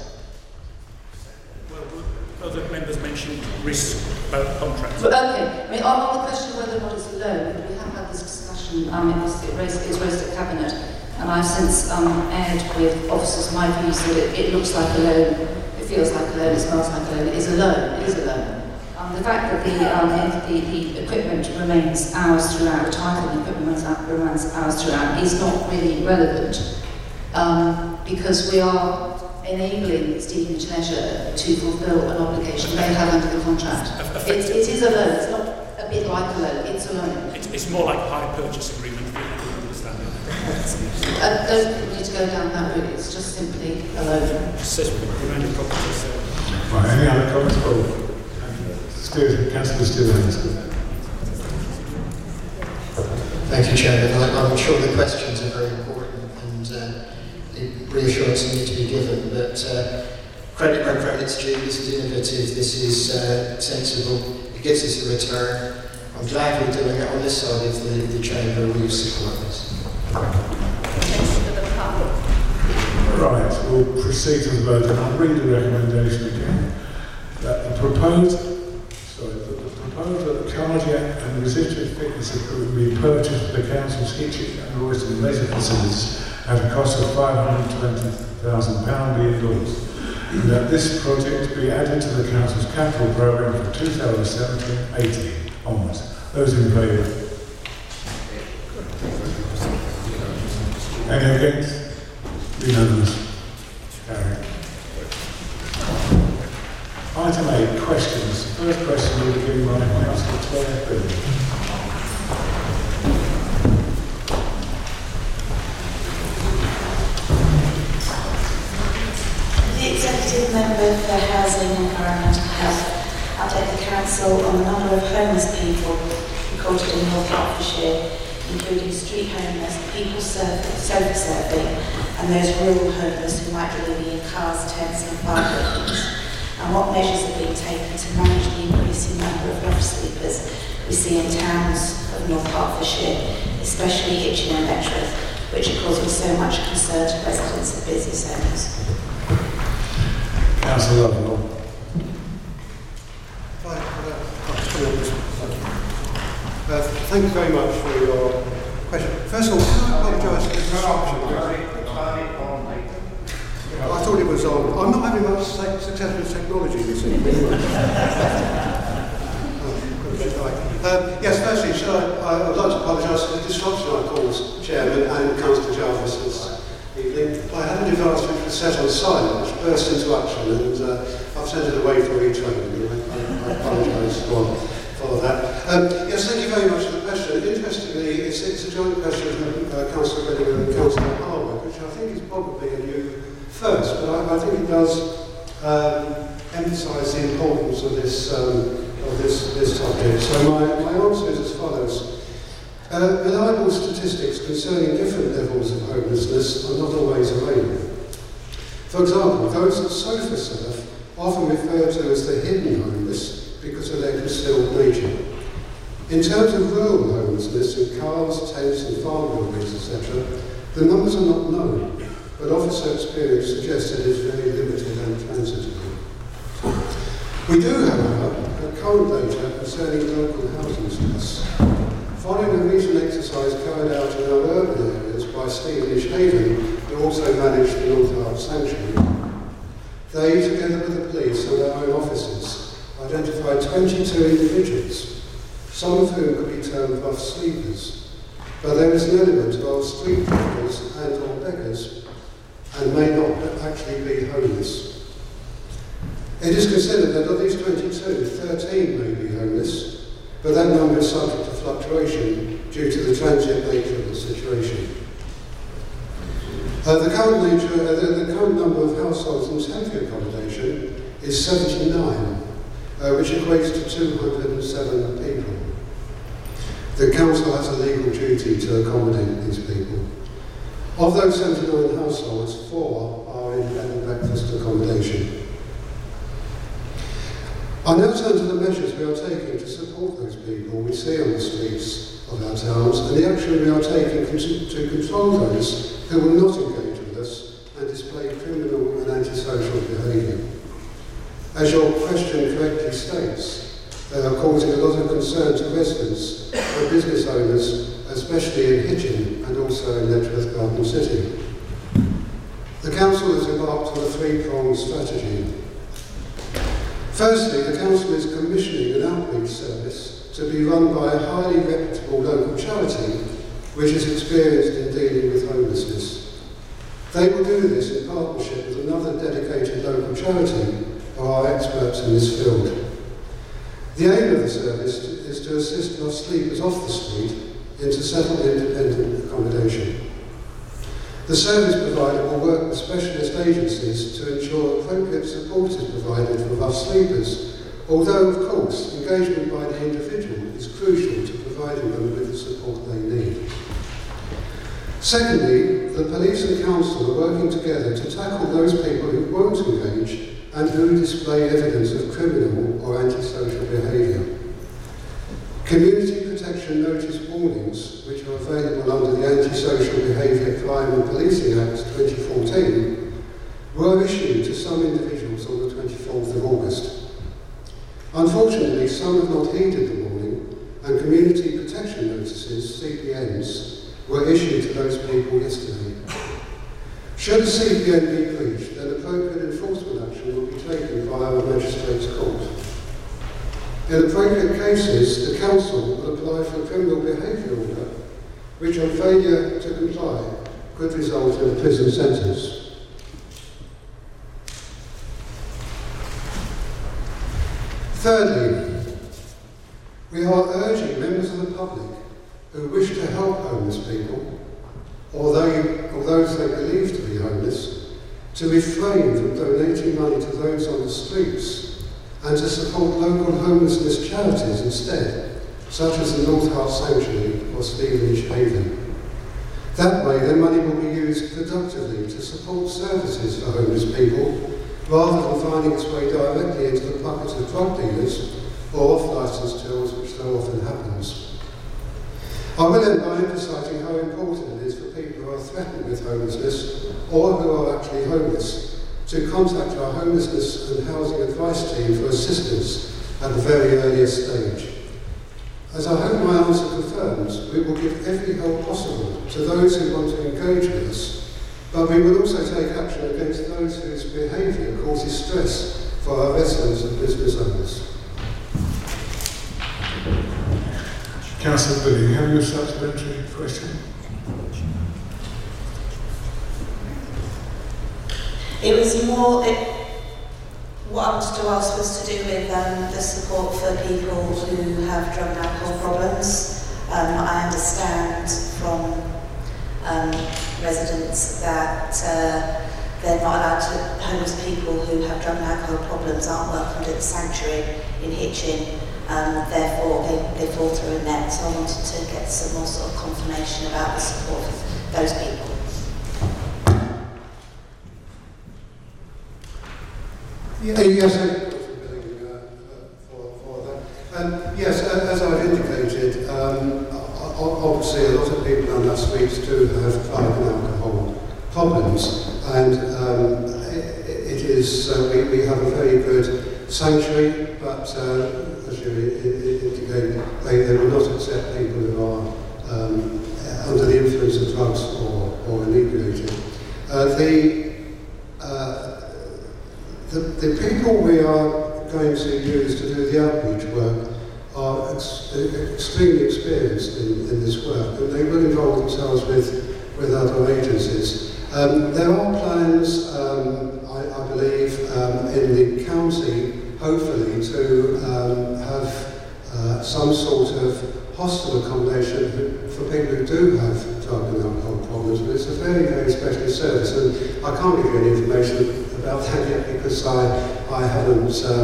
R: Other members mentioned risk about contracts.
B: Okay, I mean, on the question of whether or not it's a loan, we have had this discussion, it was raised at Cabinet, and I've since aired with officers my views that it looks like a loan, it feels like a loan, it smells like a loan, it is a loan, it is a loan. The fact that the equipment remains ours throughout, the title of the equipment remains ours throughout is not really relevant, because we are enabling Stevenage Leisure to fulfil an obligation they have under the contract. It is a loan, it's not a bit like a loan, it's a loan.
R: It's more like a hire purchase agreement, if you understand it.
B: I don't think we need to go down that route, it's just simply a loan.
R: It says remaining properties.
A: Right, any other comments? Councillor Stevens.
T: Thank you, Chairman. I'm sure the questions are very important and reassurance need to be given, but credit where credit's due. This is innovative, this is sensible, it gives us a return. I'm glad we're doing it on this side of the chamber, we support this.
A: Right, we'll proceed to the vote, and I'll read the recommendation again. That the proposed proposed that the cardiac and resisted fitness equipment be purchased for the council's kitchen and roasting leisure facilities at a cost of £520,000 be endorsed, and that this project be added to the council's capital programme for 2017-18 onwards. Those in favour? Any against? Unanimous. Carried. Item 8, questions. First question will be given by Councillor Claire Booth.
G: The Executive Member for Housing and Environmental Health update the Council on the number of homeless people recorded in North Hertfordshire, including street homeless, people sofa surfing, and those rural homeless who might be living in cars, tents and fire buildings, and what measures are being taken to manage the increasing number of rough sleepers we see in towns of North Hertfordshire, especially Hitchin and Letchworth, which are causing so much concern to residents and business owners.
A: Councillor Lovell.
K: Thank you very much for your question. First of all, can I apologise for the disruption? I thought it was on. I'm not having much success with technology this evening. Yes, firstly, I would like to apologise for the disruption I caused Chairman and Councillor Jarvis this evening. I had a device which was set on silent, which burst into action, and I've sent it away for retraining. I apologise for that. Yes, thank you very much for the question. Interestingly, it's a joint question from Councillor Redding and Councillor Harwood, which I think is probably a new first, but I think it does emphasise the importance of this topic. So my answer is as follows. Reliable statistics concerning different levels of homelessness are not always available. For example, those that sofa surf often referred to as the hidden homeless because of their concealed nature. In terms of rural homelessness in cars, tents and farm buildings, etc., the numbers are not known, but officer experience suggests it is very limited and transitory. We do, however, have current data concerning local housing stress. Following a recent exercise carried out in our urban areas by Stevenage Haven, who also managed the North Herts Sanctuary, they, together with the police and their own officers, identified 22 individuals, some of whom could be termed rough sleepers, but there is an element of street walkers and or beggars, and may not actually be homeless. It is considered that of these 22, 13 may be homeless, but that number is subject to fluctuation due to the transient nature of the situation. The current number of households in temporary accommodation is 79, which equates to 207 people. The council has a legal duty to accommodate these people. Of those 79 households, 4 are in bed and breakfast accommodation. I now turn to the measures we are taking to support those people we see on the streets of our towns and the action we are taking to control those who will not engage with us and display criminal and antisocial behaviour. As your question correctly states, they are causing a lot of concern to residents and business owners, especially in Hitchin and also in Letchworth Garden City. The Council has embarked on a three-pronged strategy. Firstly, the Council is commissioning an outreach service to be run by a highly reputable local charity which is experienced in dealing with homelessness. They will do this in partnership with another dedicated local charity who are experts in this field. The aim of the service is to assist rough sleepers off the street into settled independent accommodation. The service provider will work with specialist agencies to ensure appropriate support is provided for rough sleepers, although, of course, engagement by the individual is crucial to providing them with the support they need. Secondly, the police and council are working together to tackle those people who won't engage and who display evidence of criminal or antisocial behaviour. Community protection notice warnings, which are available under the Antisocial Behaviour Crime and Policing Act 2014, were issued to some individuals on the 24th of August. I Unfortunately, some have not heeded the warning, and community protection notices, CPNs, were issued to those people yesterday. Should a CPN be breached, then appropriate enforcement action will be taken via a magistrate's court. In appropriate cases, the council will apply for a criminal behaviour order, which on failure to comply could result in a prison sentence. Thirdly, we are urging members of the public who wish to help homeless people, or those they believe to be homeless, to refrain from donating money to those on the streets and to support local homelessness charities instead, such as the North Heart Sanctuary or Stevenage Haven. That way, their money will be used productively to support services for homeless people, rather than finding its way directly into the pockets of drug dealers or off-licence tills, which so often happens. I will end by emphasising how important it is for people who are threatened with homelessness or who are actually homeless to contact our homelessness and housing advice team for assistance at the very earliest stage. As I hope my answer confirms, we will give every help possible to those who want to engage with us, but we will also take action against those whose behaviour causes stress for our residents and business owners.
A: Councillor Billing, have you a supplementary question?
G: It was more, what I wanted to ask was to do with the support for people who have drug and alcohol problems. I understand from residents that they're not allowed to, homeless people who have drug and alcohol problems aren't welcomed at the sanctuary in Hitchin, therefore they fall through a net. So I wanted to get some more sort of confirmation about the support of those people.
K: Yes, for that. Yes, as I've indicated, obviously a lot of people on our streets do have drug and alcohol problems, and it is we have a very good sanctuary, but as you indicated, they will not accept people who are under the influence of drugs or inebriated. The people we are going to use to do the outreach work are extremely experienced in this work, and they will involve themselves with other agencies. There are plans, I believe, in the county, hopefully, to have some sort of hostel accommodation for people who do have drug and alcohol problems, but it's a very, very specialist service, and I can't give you any information about that yet because I haven't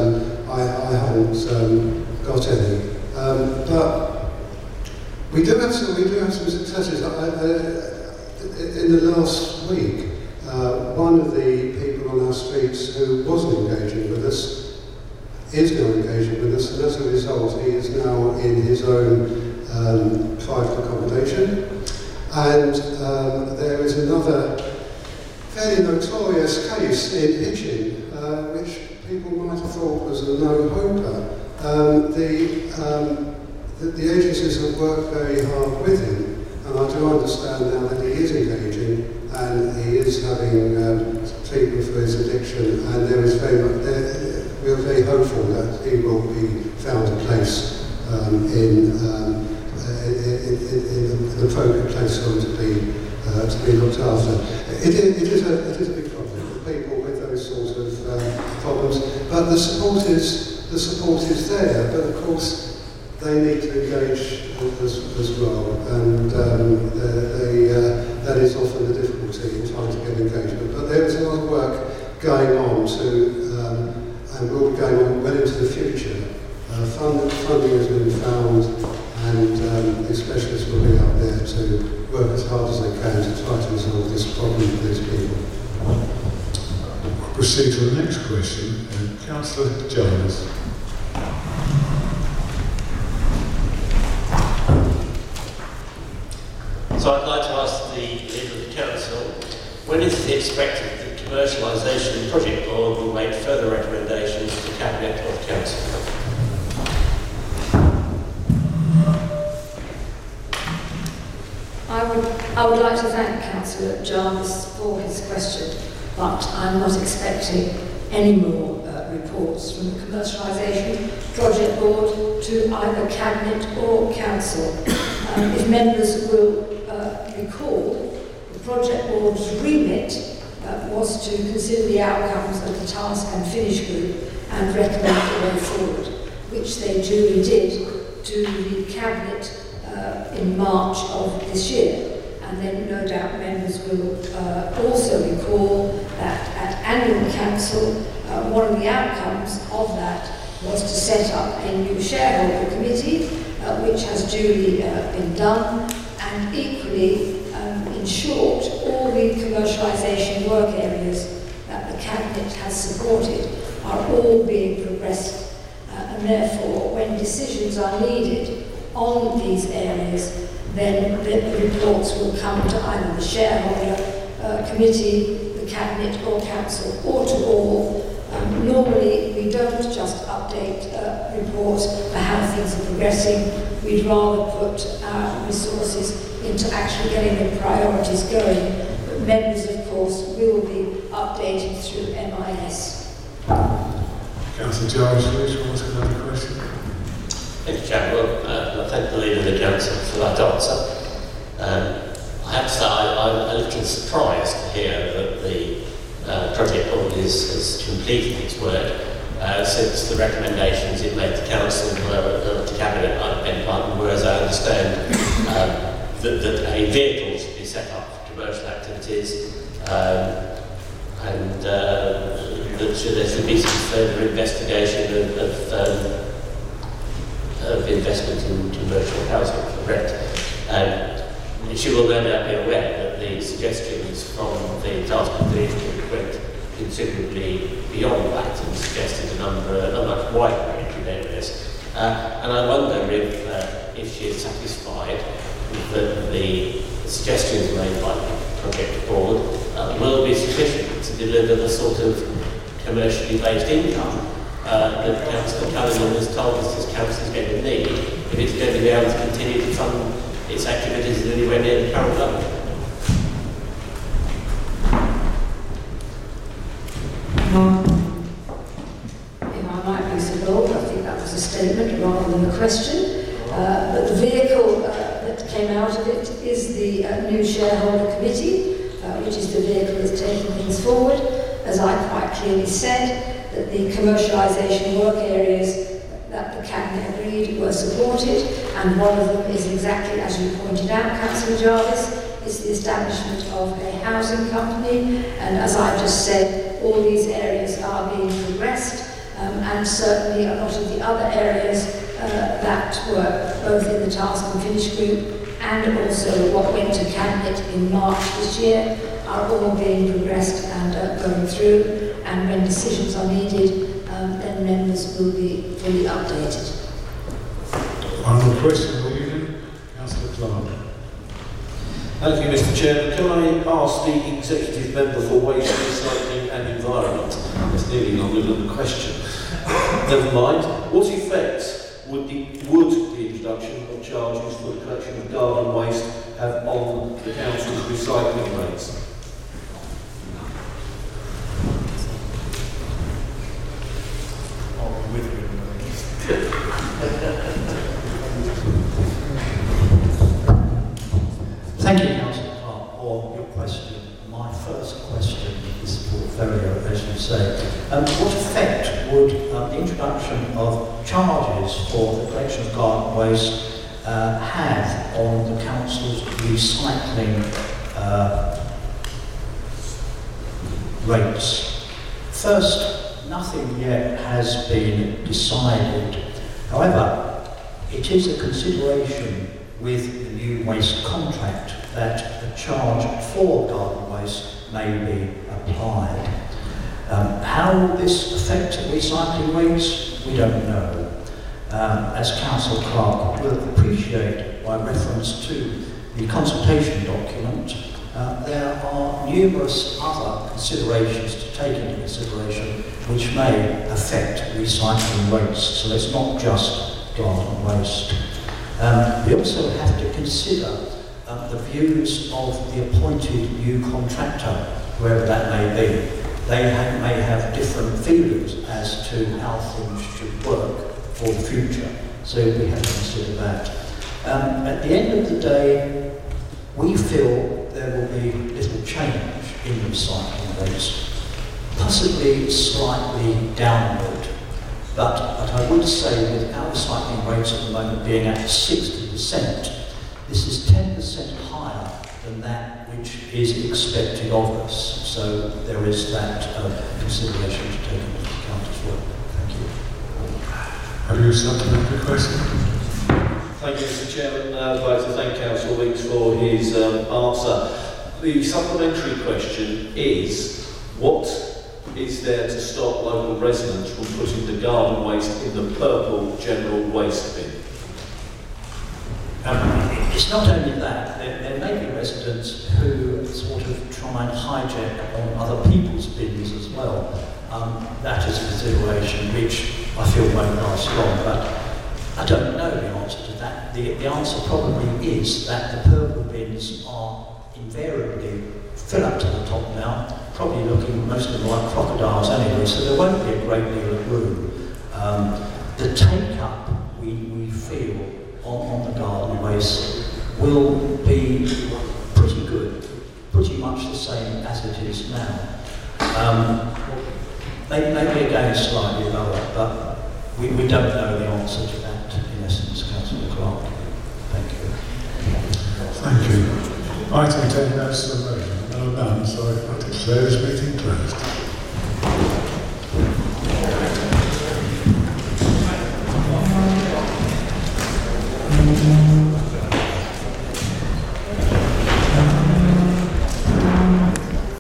K: got any. But we do have some successes. In the last week, one of the people on our streets who wasn't engaging with us is now engaging with us, and as a result, he is now in his own private accommodation. And there is another fairly notorious case in Hitchin, which people might have thought was a no-hoper. The agencies have worked very hard with him, and I do understand now that he is engaging and he is having treatment for his addiction, and we are very hopeful that he will be found a place in an appropriate place for him to be looked after. It is a big problem for people with those sorts of problems, but the support is there. But of course, they need to engage as well, and that is often the difficulty in trying to get engagement. But there is a lot of work going on and will be going on well into the future. Funding has been found, and the specialists will be out there to work as hard as they can to try to resolve this problem for these people.
A: We'll proceed to the next question. Councillor Jones.
N: So I'd like to ask the leader of the council, when is it expected that commercialisation project board will make further recommendations to the cabinet of council?
E: I would like to thank Councillor Jarvis for his question, but I'm not expecting any more reports from the Commercialisation Project Board to either Cabinet or Council. If members will recall, the Project Board's remit was to consider the outcomes of the task and finish group and recommend the way forward, which they duly did to the Cabinet in March of this year. And then no doubt members will also recall that at annual council, one of the outcomes of that was to set up a new shareholder committee, which has duly been done, and equally, in short, all the commercialisation work areas that the Cabinet has supported are all being progressed, and therefore, when decisions are needed on these areas, then the reports will come to either the shareholder committee, the Cabinet or Council, or to all. Normally, we don't just update reports for how things are progressing. We'd rather put our resources into actually getting the priorities going. But members, of course, will be updated through MIS.
A: Councillor Jarvis, do you want to ask another question?
N: Thank you, Chair. Well, I thank the Leader of the Council for that answer. I have to say, I'm a little surprised to hear that the Project Board has completed its work since the recommendations it made to Council to Cabinet I beg pardon, whereas I understand that a vehicle should be set up for commercial activities and that there should be some further investigation of investment in commercial housing for rent. She will no doubt be aware that the suggestions from the task force went considerably beyond that and suggested a much wider range of areas. And I wonder if she is satisfied that the suggestions made by the Project Board will be sufficient to deliver the sort of commercially based income that Councillor Callaghan has told us this Council is going to need if it's going to be able to continue to fund its activities anywhere near the current level.
E: If I might be so bold, I think that was a statement rather than a question. But the vehicle that came out of it is the new shareholder committee, which is the vehicle that's taking things forward. As I quite clearly said, that the commercialisation work areas that the Cabinet agreed were supported, and one of them is exactly as you pointed out, Councillor Jarvis, is the establishment of a housing company, and as I just said, all these areas are being progressed, and certainly a lot of the other areas that were both in the task and finish group and also what went to Cabinet in March this year are all being progressed and going through, and when decisions are needed, then members will be fully updated.
A: Final question, will you? Councillor Clark.
Q: Thank you, Mr. Chairman. Can I ask the Executive Member for Waste, Recycling and Environment? That's nearly longer than the question. Never mind. What effect would the introduction of charges for the collection of garden waste have on the Council's recycling rates?
J: Thank you, Councillor Clark, for your question. My first question is for Ferrier, as you say. What effect would the introduction of charges for the collection of garden waste have on the Council's recycling rates? First, nothing yet has been decided. However, it is a consideration with the new waste contract that a charge for garden waste may be applied. How will this affect recycling rates? We don't know. As Councillor Clark will appreciate by reference to the consultation document, there are numerous other considerations to take into consideration which may affect recycling rates, so it's not just garden waste. We also have to consider the views of the appointed new contractor, whoever that may be. They may have different feelings as to how things should work for the future. So we have to consider that. At the end of the day, we feel there will be little change in the recycling rates, possibly slightly downward. But I would say with our recycling rates at the moment being at 60%, this is 10% higher than that which is expected of us. So there is that consideration to take into account as well. Thank you.
A: Have you supplementary question?
Q: Thank you, Mr. Chairman. I'd like to thank Councillor Weeks for his answer. The supplementary question is, what is there to stop local residents from putting the garden waste in the purple general waste bin?
J: It's not only that, there may be residents who sort of try and hijack on other people's bins as well. That is a consideration which I feel won't last long, but I don't know the answer to that. The answer probably is that the purple bins are invariably fill up to the top now, probably looking most of them like crocodiles anyway, so there won't be a great deal of room. The take-up we feel on the garden waste will be pretty good, pretty much the same as it is now. Maybe again slightly lower, but we don't know the answer to that in essence, Councillor Clark. Thank you.
A: Thank you. Item 10, notice of motion. No, none, so I declare this meeting closed.